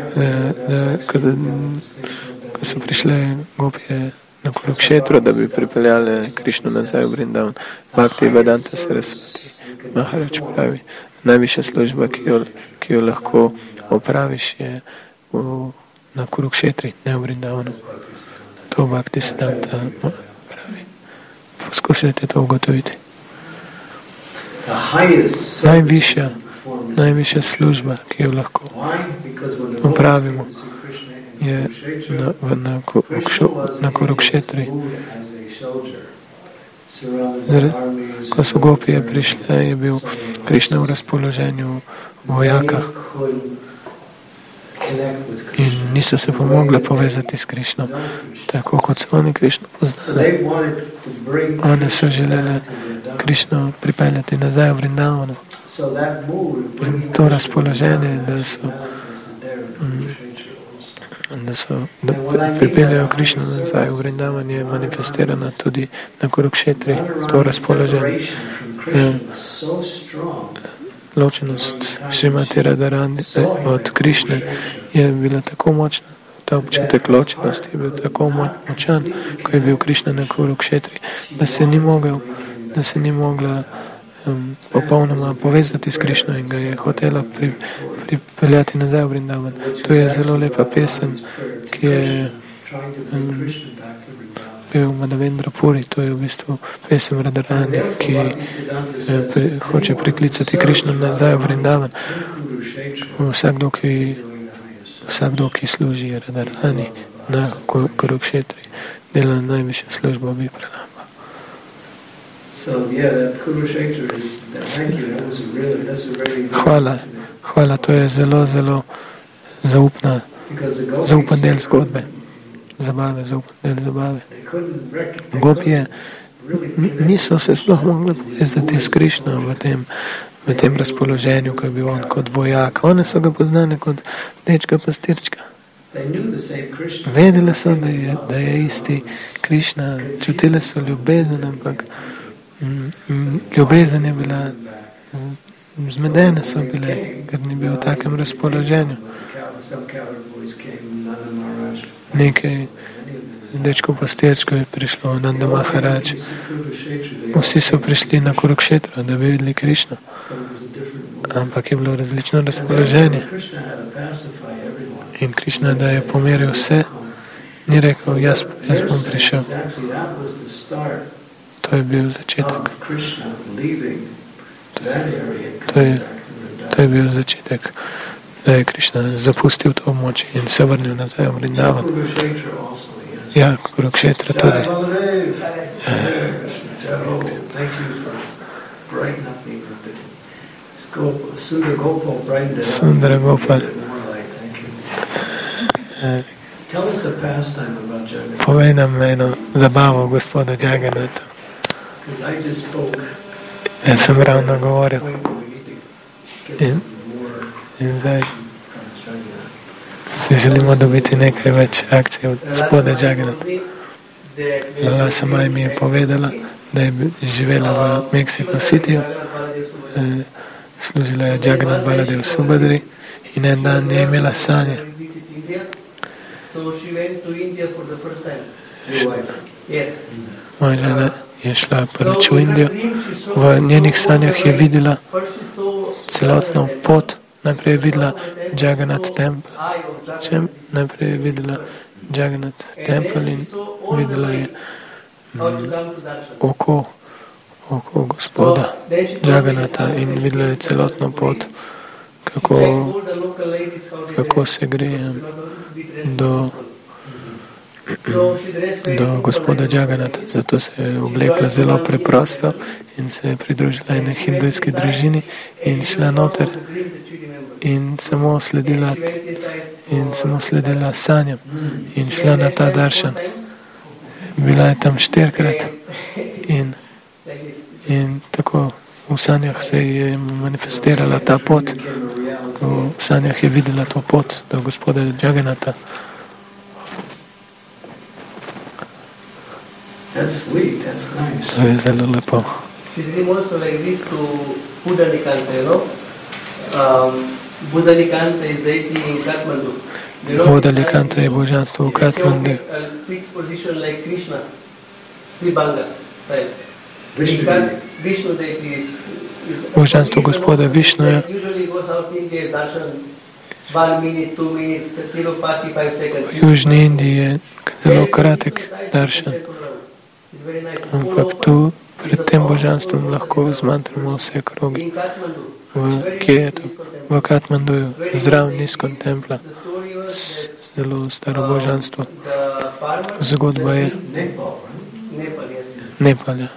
ko so prišle gopije na Kurukšetru, da bi pripeljali Krišno nazaj v Vrindavan. Bhaktivedanta Sarasvati Maharaj pravi, najvišja služba, ki jo lahko opraviš, je na Kurukšetri, ne v Vrindavanu. To Bhaktivedanta pravi. Poskušajte to ugotoviti. Najvišja služba, ki jo lahko opravimo, je na Kurukšetri. Ko so gopije prišle, je bil Krišna v razpoloženju vojaka in niso se pomogli povezati s Krišno, tako kot so oni Krišno poznali. One so želeli Krišno pripeljati nazaj v Vrindavanu. In to razpoloženje, da pripeljajo Krišno nazaj v Vrindavan, je manifestirano tudi na Kurukšetri. To razpoloženje. Ločenost Šrimati Radharani od Krišne je bila tako močna, ta občutek ločenosti je bil tako močan, ko je bil Krišna na Kurukšetri, da se ni mogla popolnoma povezati s Krišno in ga je hotela pripeljati nazaj v Vrindavan. To je zelo lepa pesem, ki je bil Madhavendra Puri, to je v bistvu pesem Radharani, ki hoče priklicati Krišno nazaj v Vrindavan. Vsakdo, ki služi Radharani na Kurukšetri, dela najvišjo službo Vipranama. Hvala, to je zelo zaupan del zgodbe. Zaupan del zabave. Gopije niso se sploh mogli povezati s Krišno v tem razpoloženju, ko je bil on kot vojak. One so ga poznali kot dečka pastirčka. Vedele so, da je isti Krišna, čutile so ljubezen, ampak ljubezen je bila, zmedene so bile, ker ni bil v takem razpoloženju. Nekaj dečkov pastirčkov je prišlo, Nanda Maharaj. Vsi so prišli na Kurukšetro, da bi videli Krišno. Ampak je bilo različno razpoloženje. In Krišna, da je pomeril vse, ni rekel, jaz bom prišel. To je bil začetek. To je bil začetek, da je Krišna zapustil to območje in se vrnil nazaj v Vrindavan. Ja, Kurukšetra tudi. Sundara Gopal. Povej nam eno zabavo gospoda Jagannatha. Jaz sem ravno govoril. In zdaj si želimo dobiti nekaj več akcij od gospoda Jagannatha. Lala Samaj mi je povedala, da je živela v Mexico Cityju, služila je Jagannath Baladev Subhadri in en dan je imela sanje. Moja žena je šla prvič v Indijo, v njenih sanjah je videla celotno pot Najprej je videla Jagannath tempel. Najprej je videla Jagannath tempel in videla je oko gospoda Jagannatha in videla je celotno pot, kako se gre do gospoda Jagannatha. Zato se je oblekla zelo preprosto in se je pridružila ene hindujski družini in šla noter in samo sledila sanjam in šla na ta daršan. Bila je tam 4-krat in tako v sanjah se je manifestirala ta pot. V sanjah je videla to pot do gospoda Jagannatha. That's sweet, that's nice. To je zelo lepo. She's dream also like this to Buddha Nikanta, you know. Buddha Nikanta is deity in Kathmandu. Buddha Nikanta je božanstvo v Kathmandu. A fixed position like Krishna, Tribanga, right? Vishnu deity is božanstvo gospoda Višnuja. Usually goes out in the darshan 1 minute, 2 minutes, Tirupati 5 seconds. V Južni Indiji je zelo kratek daršan. Ampak tu pred tem božanstvom lahko zmantramo vse krogi. Kje je to? V Kathmanduju, zraven Iskon templa. Zelo staro božanstvo. Zgodba je Nepal, ja.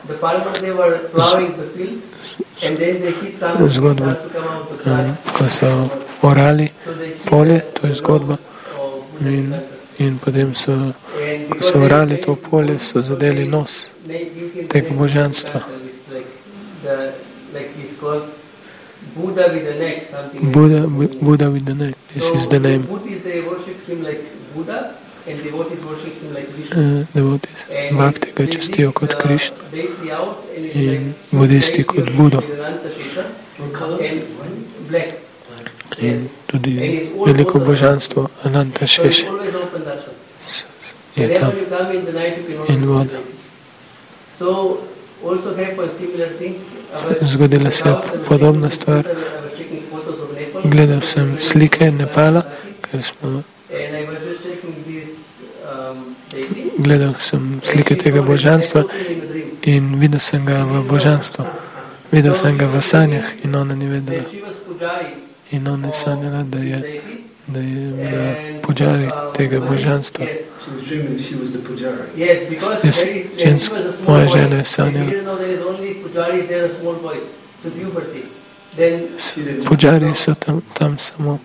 Zgodba, ko so orali polje, to je zgodba. In potem ko so orali to polje, so zadeli nos tega božanstva. Buddha with the neck, this is the name. Devotis bhakti ga častijo kot Krišna in budisti kot Budo. In tudi veliko božanstvo Ananta Šeše je tam in voda. Zgodila se je podobna stvar. Gledal sem slike Nepala, ker smo gledal sem slike tega božanstva in videl sem ga v božanstvu. Videl sem ga v sanjah in ona ni vedela. In ona je sanjala, da je bila puđari tega božanstva. Moja žena je sanjala. Puđari so tam samo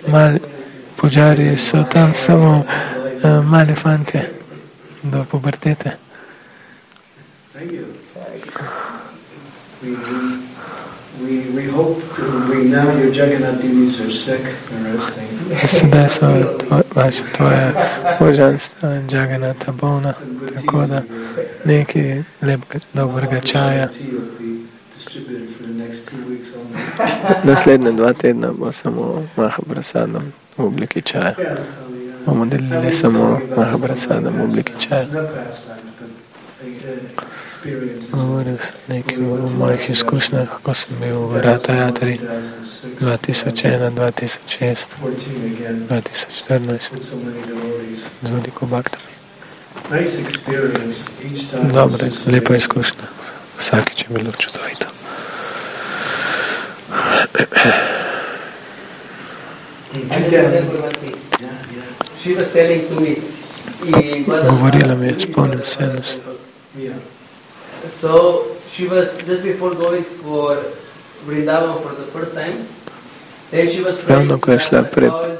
mali fantje do pubertete. We hope now your Jagannath deities are sick and resting. Sedaj so tvoja božanstva Jagannatha bolna, tako da nekaj lepega, dobrega čaja. Naslednje 2 tedna bo samo Mahaprasadam v obliki čaja. Bomo delili samo Mahaprasadam v obliki čaja. Govoril sem nekaj o mojih izkušnjah, ko sem bil v Rata Jatri 2001, 2006, 2014 z veliko baktami. Dobre, lepa izkušnja. Vsakič je bilo čudovito. Govorila mi je, spomnim se eno stvar. So she was just before going for Vrindavan for the first time. Then she was ravno ko je šla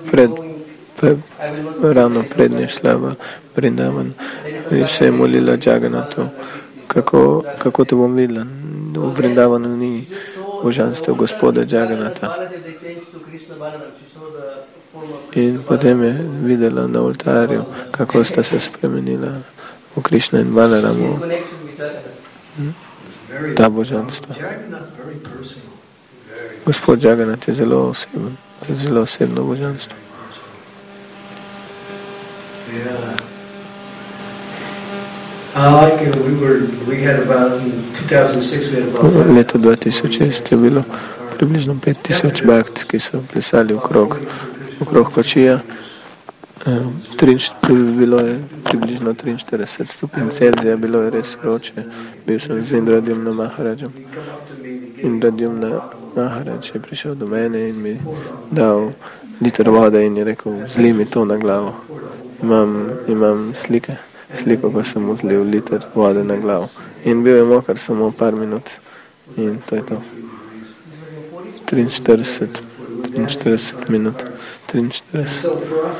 ravno prednje šla v Vrindavan in se je molila Jagannathu, kako te bom videla. V Vrindavanu ni božanstva gospoda Jagannatha. In potem je videla na oltarju, kako sta se spremenila v Krišna in Balaramu. Ta božanstva. Gospod Jagannath je zelo oseben, zelo osebno božanstvo. We had about in 2006 we had about leto 2006 je bilo približno 5000 bhakt, ki so plesali okrog kočija. Bilo je približno 43 stopinj Celzija, bilo je res vroče. Bil sem z Indradjumna Maharadžem. Indradjumna Maharadž je prišel do mene in mi dal liter vode in je rekel, zli mi to na glavo. Imam sliko, ko sem mu zlil liter vode na glavo. In bil je mokar samo par minut. In to je to. 43 minut. 43.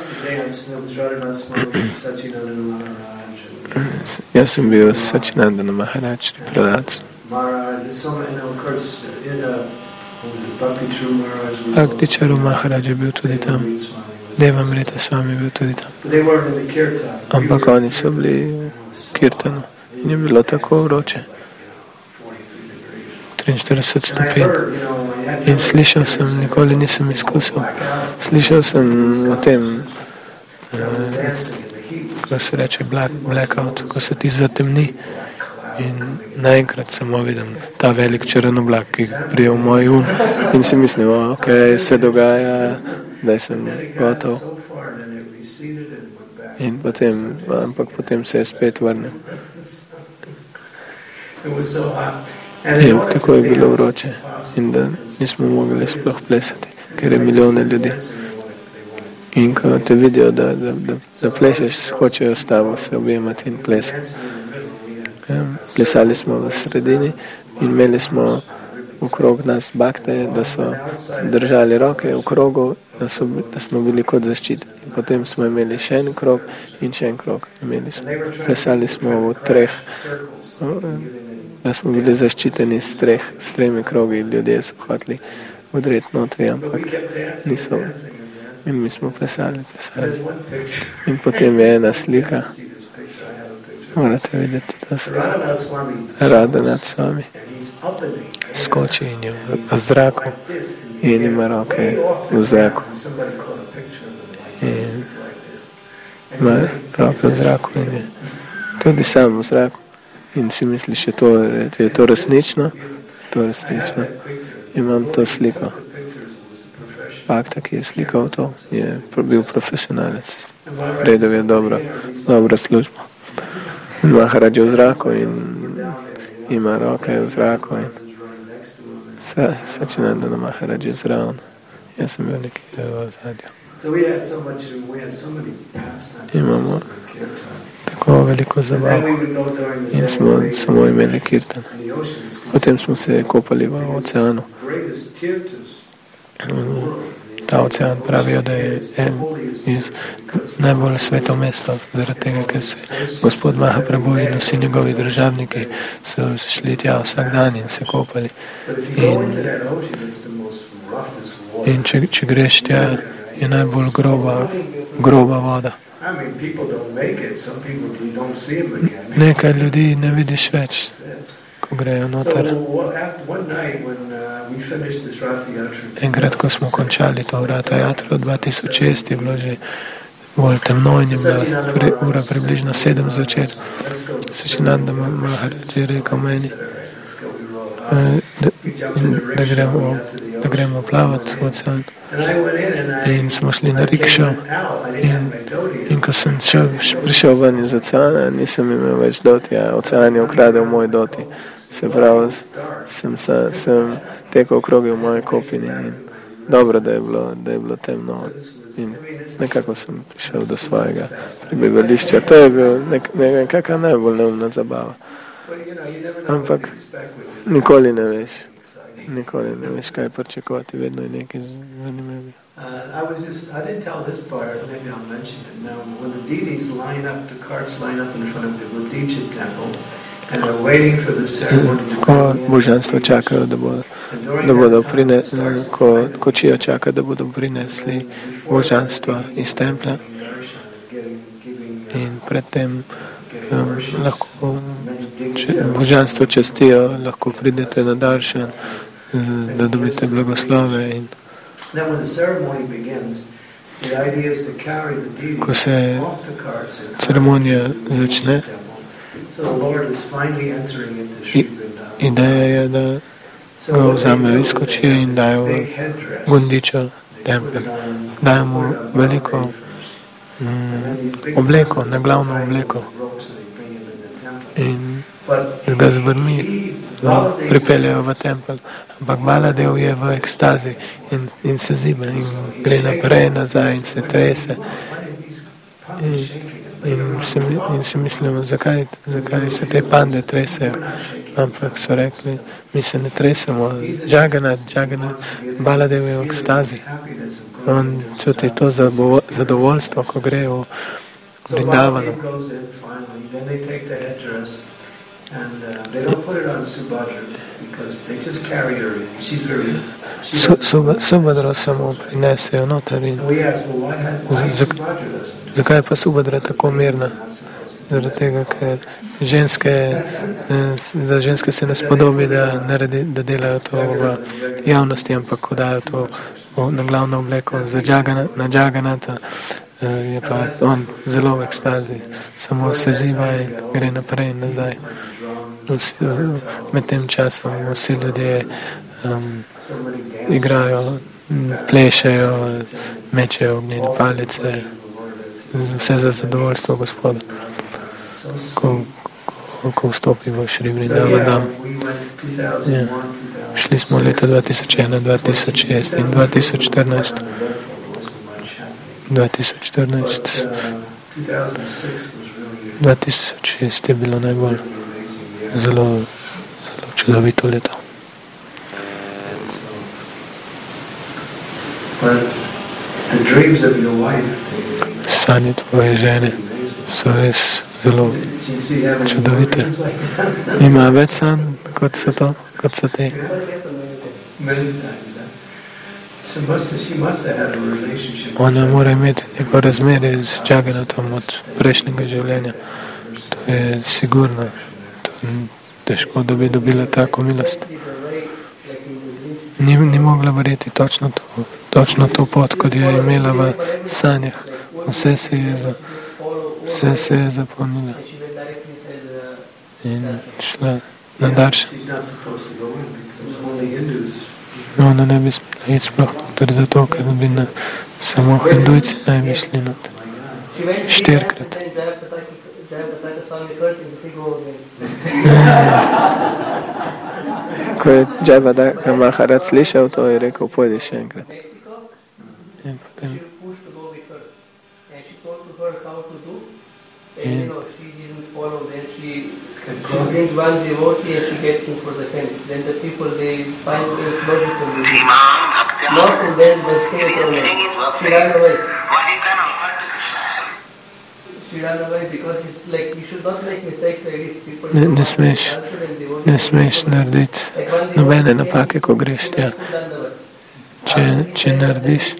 Jaz sem bil Sačinandana Maharadž pri Pradhacu. Bhakticharu Maharadž je bil tudi tam. Devamrita Swami je bil tudi tam. Ampak oni so bili v kirtanu in je bilo tako vroče. 43 stopinj. In slišal sem, nikoli nisem izkusil, slišal sem o tem, ko se reče blackout, ko se ti zatemni in naenkrat samo vidim ta velik črn oblak, ki prije v moj um in si mislim, ok, se dogaja, da sem gotov. In potem se je spet vrnil. In tako je bilo vroče in da nismo mogli sploh plesati, ker je milijone ljudi. In ko te vidijo, da plešeš, hočejo s tabo se objemati in plesati. Plesali smo v sredini in imeli smo okrog nas bhakte, da so držali roke v krogu, da smo bili kot zaščiteni. Potem smo imeli še en krog in še en krog. Plesali smo v treh, da smo bili zaščiteni s tremi krogi, ljudje so hoteli vdreti notri, ampak niso. In mi smo plesali. In potem je ena slika, morate videti ta slika, Radhanath Swami skoči in je v zraku in ima roke v zraku. In ima roke v zraku in je tudi sam v zraku. In si misliš, je to resnično? To resnično. Imam to sliko. Bhakta, ki je slikal to, je bil profesionalec. Redel je dobro službo. Maharadž je v zraku in ima roke v zraku in Sačinandana Maharadž je zraven. Jaz sem bil nekaj v zadju. Imamo tako veliko zabav in smo samo imeli kirtan. Potem smo se kopali v oceanu. Ta ocean pravijo, da je najbolj sveto mesto, zaradi tega, ker se gospod Mahaprabhu in vsi njegovi državniki so šli tja vsak dan in se kopali. In če greš tja, je najbolj groba voda. Nekaj ljudi ne vidiš več, ko grejo noter. Enkrat, ko smo končali to Ratha Yatro, 2006 je bilo že bolj temno in je bila ura približno 7 zvečer. Sačinandana Maharadž je rekel meni, da gremo plavati v ocean. In smo šli na rikšo in ko sem prišel ven iz oceana, nisem imel več dotija. Ocean je ukradel moj doti. Se pravi, sem tekel okrog v moje kopini in dobro, da je bilo temno. In nekako sem prišel do svojega prebivališča. To je bil nekakva najbolj neumna zabava. Ampak nikoli ne veš, kaj pričakovati, vedno je nekaj zanimivega. I didn't tell this part, maybe I'll mention it now. When the deities the carts line up in front of the Bodhicitta temple, and they're waiting for the ceremony. Ko božanstvo čakajo, da bodo prinesli, ko kočijo čaka, da bodo prinesli božanstva iz templja. In predtem lahko božanstvo častijo, lahko pridete na daršan, da dobite blagoslove. In ko se ceremonija začne, ideja je, da ga vzamejo iz kočije in dajo v gundičo tempelj. Dajo mu veliko obleko, naglavno obleko in ga z vrmi pripeljajo v tempelj. Ampak Baladev je v ekstazi in se ziba in gre naprej, nazaj in se trese. In si mislimo, zakaj se te pande tresejo. Ampak so rekli, mi se ne tresemo. Jagannath, Baladev je v ekstazi. On čuti to zadovoljstvo, ko gre v Vrindavanu. Subhadro samo prinesejo noter in zakaj pa Subhadra tako mirna? Zaradi tega, ker za ženske se ne spodobi, da delajo to v javnosti, ampak ko dajo to na glavno obleko na Jagannatha, je pa on zelo v ekstazi, samo se ziva in gre naprej in nazaj. Med tem časom vsi ljudje igrajo, plešejo, mečejo ognjene palice, vse za zadovoljstvo Gospoda, ko vstopi v Šri Vrindavan Dham. Ja. Šli smo leta 2001, 2006 in 2014. 2006 je bilo najbolj zelo čudovito leto. Sanje tvoje žene so res zelo čudovite. Ima več sanj, kot so te. Ona mora imeti neko razmerje z Jagannathom od prejšnjega življenja. To je sigurno. Težko, da bi dobila tako milost. Ni mogla verjeti točno to pot, kot je imela v sanjah. Vse se je zapomnila. In šla na darš. Ona ne bi smela iti sploh noter zato, ker bi samo hindujci naj bi šli noter. 4-krat. Ko je Jayapataka Maharaj slišal to, je rekel, pojdi še enkrat. In potem she brings one devotee and she gets him for the fence. Then the people, they find it logical with it. Not and then they stay at all. She ran away. She ran away because it's like, you should not make mistakes like this. People ne smeš narediti nobene napake, ko greš tja. Če narediš,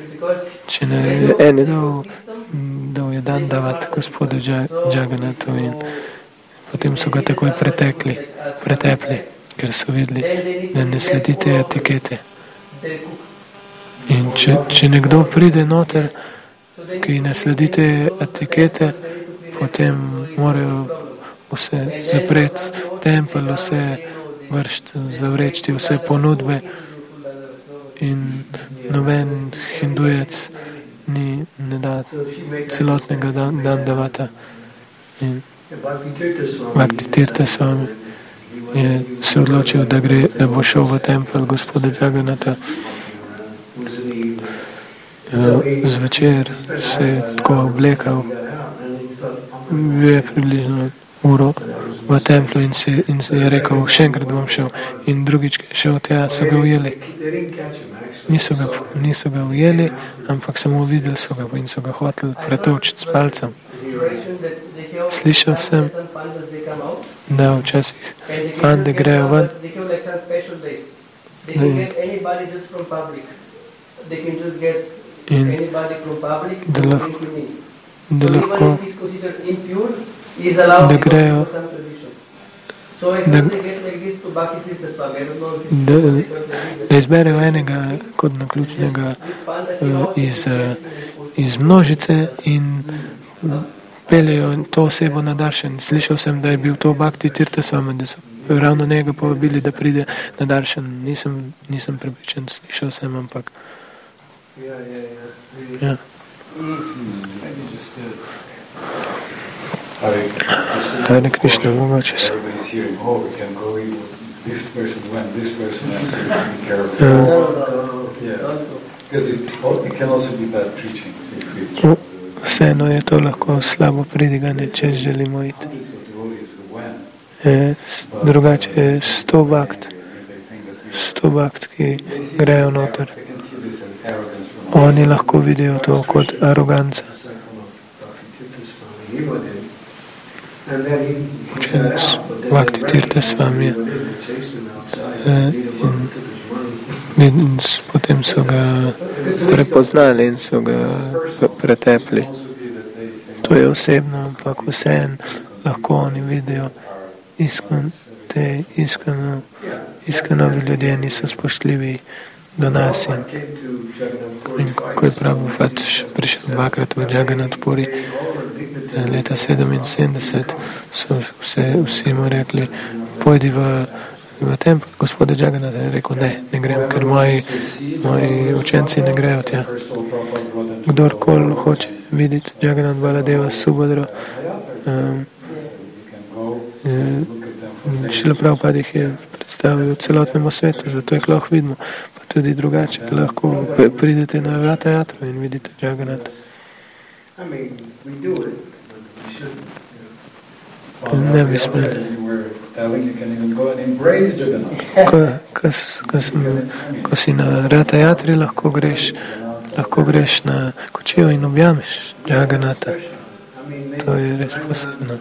eni dal je dan davati Gospodu Jagannathu in potem so ga takoj pretepli, ker so videli, da ne sledi te etikete. In če nekdo pride noter, ki ne sledi te etikete, potem morajo vse zapreti tempelj, vse zavreči vse ponudbe in noben hindujec ne da celotnega dandavata. In Bhakti Tirtha Swami je se odločil, da bo šel v tempelj Gospoda Jagannatha. Zvečer se je tako oblekal, bil je približno uro v templju in se je rekel, še enkrat bom šel. In drugič šel tja, so ga ujeli. Niso ga ujeli, ampak samo videli so ga in so ga hoteli pretočiti s palcem. Slišal sem, da včasih pande grejo ven. In da lahko da grejo da izberejo enega kot naključnega iz množice in peljejo to osebo na daršen. Slišal sem, da je bil to Bhakti Tirtha Swami, ravno njega povabili, da pride na Daršan. Nisem prepričan, slišal sem, ampak ja. Hare Krishna, mogoče se. Vseeno je to lahko slabo pridiganje, če želimo iti. Drugače je 100 bhakt, ki grejo noter. Oni lahko vidijo to kot aroganca. Učenec Bhakti Tirtha Swami in potem so ga prepoznali in so ga pretepli. To je osebno, ampak vseeno lahko oni vidijo iskrenovi ljudje niso spoštljivi do nas in ko je Prabhupada prišel dvakrat v Jagannath Puri leta 77, so vsi mu rekli, pojdi v tempel gospoda Jagannatha. Je rekel, ne grem, ker moji učenci ne grejo tja. Kdorkoli hoče videti Jagannath Baladeva Subhadro, Šrila Prabhupada jih je predstavil celotnemu svetu, zato jih lahko vidimo, pa tudi drugače, lahko pridete na Rata Jatro in vidite Jagannatha. Ne bi smeli. Ko si na Rata Jatri, lahko greš na kočijo in objameš Jagannatha. To je res posebno.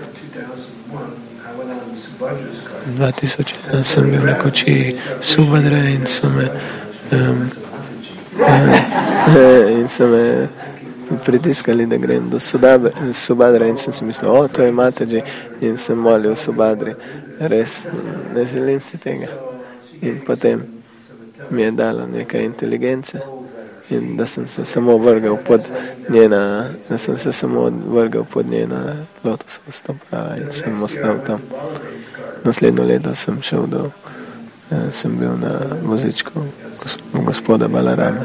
2001 sem bil na kočiji Subhadre in so me pritiskali, da grem do Subhadre in sem si mislil, to je Mataji, in sem molil Subhadri. Res ne želim si tega. In potem mi je dala nekaj inteligence in da sem se samo vrgal pod njena lotosova stopala in sem ostal tam. Naslednjo leto sem bil na vozičku gospoda Balarama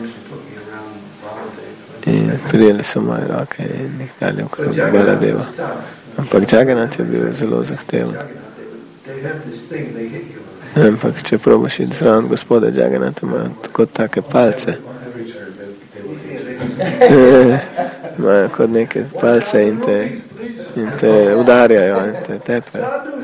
in prijeli so moje roke in jih dali okrog Baladeva. Ampak Jagannath je bil zelo zahteven. Ampak če probaš iti zraven gospoda Jagannatha, ima tako take palce. Imajo kot neke palce in te udarjajo in te tepejo.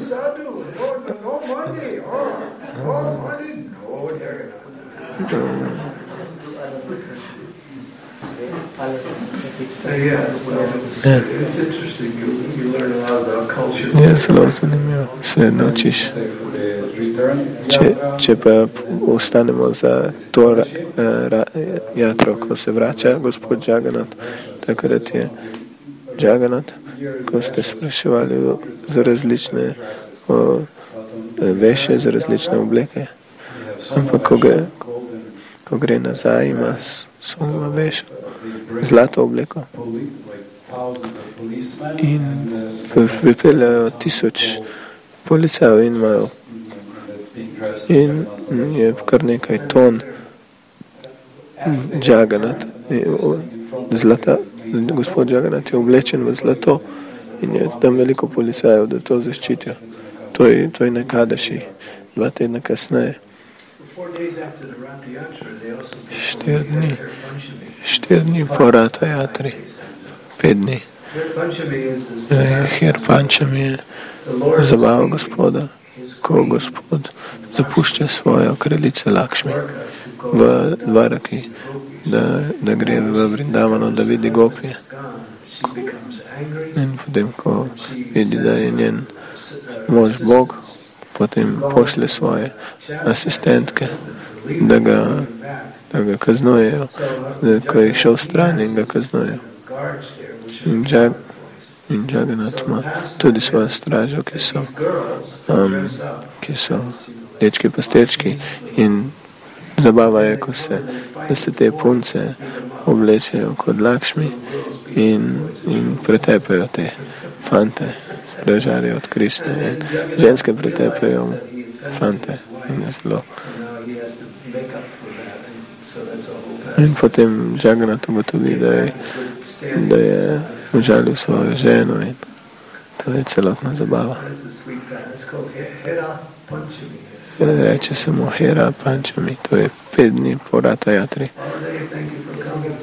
Je zelo zanimivo, se naučiš. Če pa ostanemo za to jatro, ko se vrača gospod Jagannath, takrat je Jagannath, ko ste spraševali za različne veše, za različne obleke. Ampak ko gre nazaj, ima svojo vešo, zlato obleko. In pripeljajo 1000 policajev in imajo in je kar nekaj ton Jagannath, zlata. Gospod Jagannath je oblečen v zlato in je tam veliko policajev, da to zaščitijo. To je na Kadaši, 2 tedna kasneje. 4 dni po Rata Jatri, 5 dni. Her Pančami je zabava gospoda, ko gospod zapušča svojo kraljico Lakšmi v Dvaraki, da gre v Vrindavano, da vidi gopije. In potem, ko vidi, da je njen mož Bog, potem pošle svoje asistentke, da ga kaznujejo, ko je šel stran in ga kaznujejo. In Jagannath ima tudi svojo stražo, ki so dečki pastirčki in zabava je, da se te punce oblečejo kot Lakšmi in pretepajo te fante. stražarje od Krišne in ženske pretepajo fante in je zelo. In potem Jagannath ugotovi, da je užalil svojo ženo in to je celotna zabava. Reče se mu Hera Pančami, to je 5 dni po Rata Jatri.